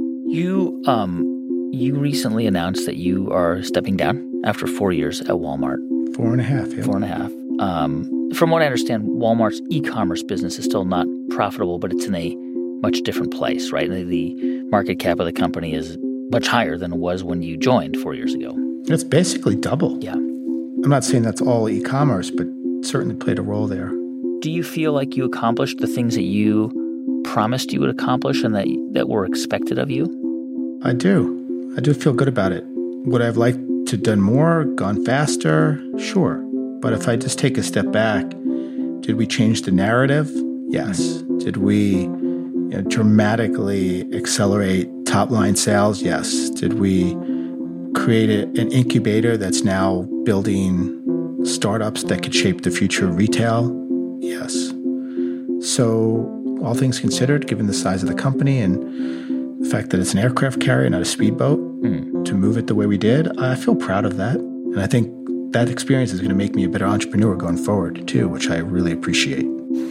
You, um, you recently announced that you are stepping down after four years at Walmart. Four and a half, yeah. Four and a half. Um, from what I understand, Walmart's e-commerce business is still not profitable, but it's in a much different place, right? The market cap of the company is much higher than it was when you joined four years ago. It's basically double. Yeah. I'm not saying that's all e-commerce, but certainly played a role there. Do you feel like you accomplished the things that you promised you would accomplish and that that were expected of you? I do. I do feel good about it. Would I have liked to have done more, gone faster? Sure. But if I just take a step back, did we change the narrative? Yes. Did we you know, dramatically accelerate top-line sales? Yes. Did we create a, an incubator that's now building startups that could shape the future of retail? Yes. So all things considered, given the size of the company and the fact that it's an aircraft carrier, not a speedboat, mm. to move it the way we did, I feel proud of that. And I think that experience is going to make me a better entrepreneur going forward, too, which I really appreciate.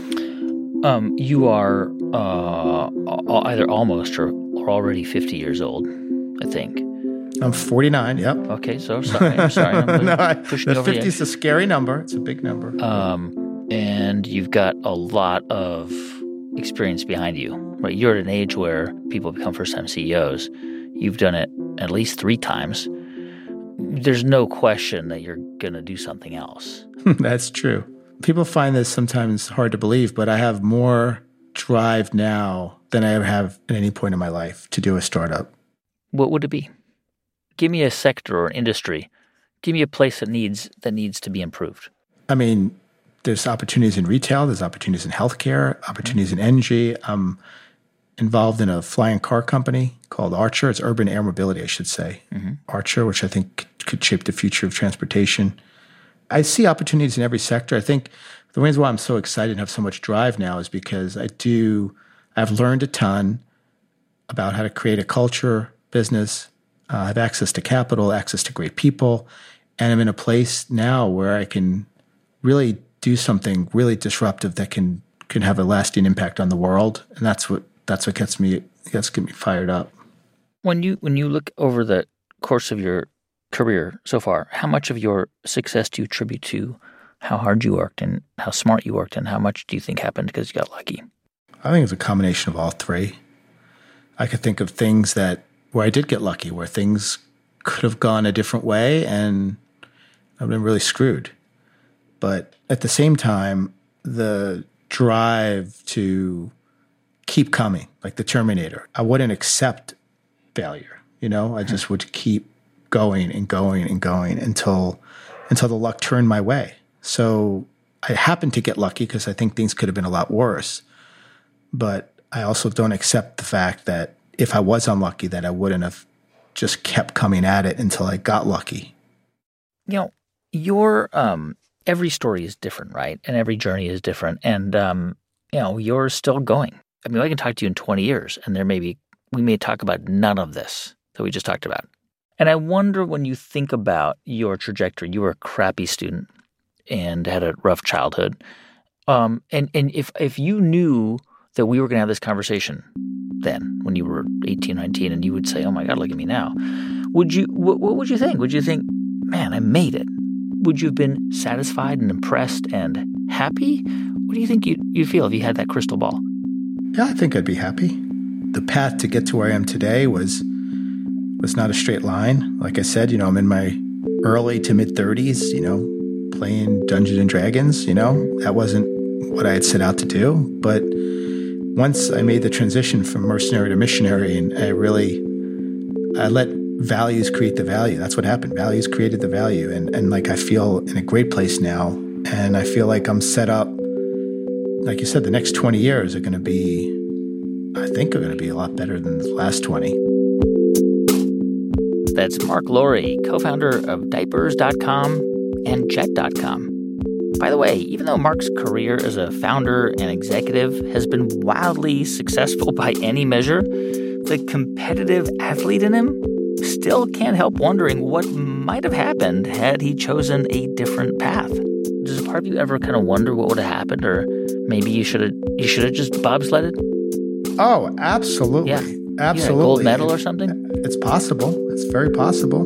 Um, you are uh, either almost or, or already fifty years old, I think. I'm forty-nine, yep. Okay, so sorry. I'm sorry. I'm no, I, the fifty is a scary number. It's a big number. Um, and you've got a lot of experience behind you, right? You're at an age where people become first-time C E Os. You've done it at least three times. There's no question that you're going to do something else. That's true. People find this sometimes hard to believe, but I have more drive now than I ever have at any point in my life to do a startup. What would it be? Give me a sector or an industry. Give me a place that needs that needs to be improved. I mean, there's opportunities in retail. There's opportunities in healthcare, opportunities mm-hmm. in energy. I'm involved in a flying car company called Archer. It's urban air mobility, I should say. Mm-hmm. Archer, which I think could shape the future of transportation. I see opportunities in every sector. I think the reason why I'm so excited and have so much drive now is because I do, I've learned a ton about how to create a culture, business. Uh, I have access to capital, access to great people, and I'm in a place now where I can really do something really disruptive that can can have a lasting impact on the world, and that's what that's what gets me gets me fired up. When you when you look over the course of your career so far, how much of your success do you attribute to how hard you worked and how smart you worked, and how much do you think happened because you got lucky? I think it's a combination of all three. I could think of things that where I did get lucky, where things could have gone a different way, and I've been really screwed. But at the same time, the drive to keep coming, like the Terminator. I wouldn't accept failure. You know, I just would keep going and going and going until until the luck turned my way. So I happened to get lucky because I think things could have been a lot worse. But I also don't accept the fact that if I was unlucky, that I wouldn't have just kept coming at it until I got lucky. You know, your um, every story is different, right? And every journey is different. And, um, you know, you're still going. I mean, I can talk to you in twenty years, and there may be, we may talk about none of this that we just talked about. And I wonder, when you think about your trajectory, you were a crappy student and had a rough childhood. Um, and, and if, if you knew that we were going to have this conversation then, when you were eighteen, nineteen, and you would say, oh my God, look at me now, would you, what, what would you think? Would you think, man, I made it? Would you have been satisfied and impressed and happy? What do you think you'd, you'd feel if you had that crystal ball? Yeah, I think I'd be happy. The path to get to where I am today was was not a straight line. Like I said, you know, I'm in my early to mid thirties, you know, playing Dungeons and Dragons, you know, that wasn't what I had set out to do. But once I made the transition from mercenary to missionary, and I really, I let values create the value. That's what happened. Values created the value. And, and like, I feel in a great place now. And I feel like I'm set up, like you said, the next twenty years are going to be, I think are going to be a lot better than the last twenty. That's Marc Lore, co-founder of diapers dot com and jet dot com. By the way, even though Marc's career as a founder and executive has been wildly successful by any measure, the competitive athlete in him still can't help wondering what might have happened had he chosen a different path. Does a part of you ever kind of wonder what would have happened, or maybe you should have you should have just bobsledded? Oh, absolutely. Yeah. Absolutely. Yeah, gold medal or something? It's possible. It's very possible.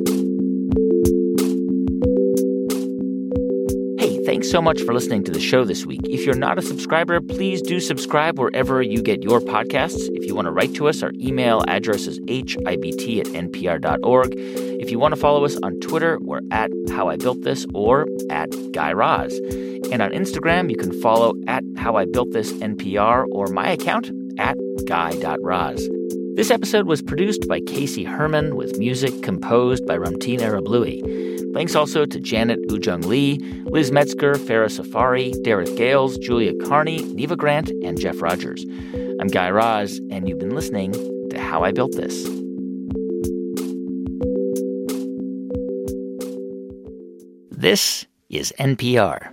Hey, thanks so much for listening to the show this week. If you're not a subscriber, please do subscribe wherever you get your podcasts. If you want to write to us, our email address is h i b t at n p r dot org. If you want to follow us on Twitter, we're at How I Built This or at Guy Raz. And on Instagram, you can follow at How I Built This N P R or my account at guy dot raz. This episode was produced by Casey Herman with music composed by Ramtin Arablouei. Thanks also to Janet Ujung Lee, Liz Metzger, Farah Safari, Derek Gales, Julia Carney, Neva Grant, and Jeff Rogers. I'm Guy Raz, and you've been listening to How I Built This. This is N P R.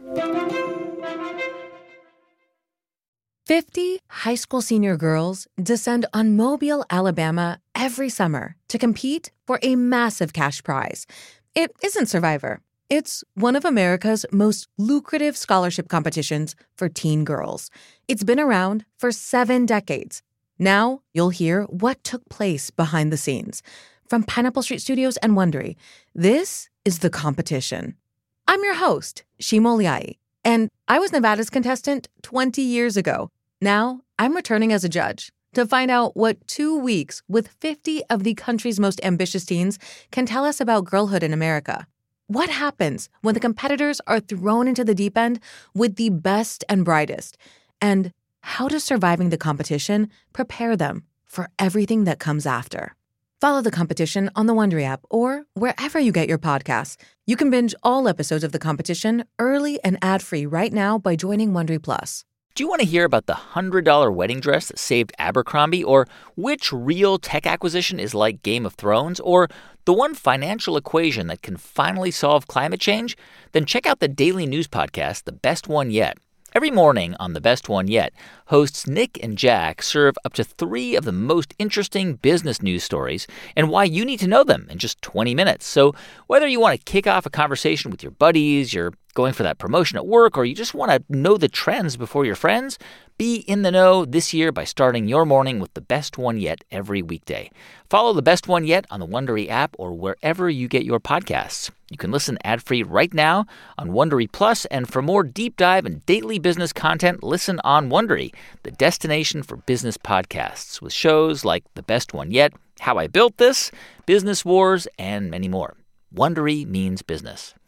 fifty high school senior girls descend on Mobile, Alabama every summer to compete for a massive cash prize. It isn't Survivor. It's one of America's most lucrative scholarship competitions for teen girls. It's been around for seven decades. Now you'll hear what took place behind the scenes. From Pineapple Street Studios and Wondery, this is The Competition. I'm your host, Shima Oliai, and I was Nevada's contestant twenty years ago. Now I'm returning as a judge to find out what two weeks with fifty of the country's most ambitious teens can tell us about girlhood in America. What happens when the competitors are thrown into the deep end with the best and brightest? And how does surviving the competition prepare them for everything that comes after? Follow The Competition on the Wondery app or wherever you get your podcasts. You can binge all episodes of The Competition early and ad-free right now by joining Wondery Plus. Do you want to hear about the one hundred dollars wedding dress that saved Abercrombie? Or which real tech acquisition is like Game of Thrones? Or the one financial equation that can finally solve climate change? Then check out the daily news podcast, The Best One Yet. Every morning on The Best One Yet, hosts Nick and Jack serve up to three of the most interesting business news stories and why you need to know them in just twenty minutes. So whether you want to kick off a conversation with your buddies, you're going for that promotion at work, or you just want to know the trends before your friends, be in the know this year by starting your morning with The Best One Yet every weekday. Follow The Best One Yet on the Wondery app or wherever you get your podcasts. You can listen ad-free right now on Wondery Plus, and for more deep dive and daily business content, listen on Wondery, the destination for business podcasts, with shows like The Best One Yet, How I Built This, Business Wars, and many more. Wondery means business.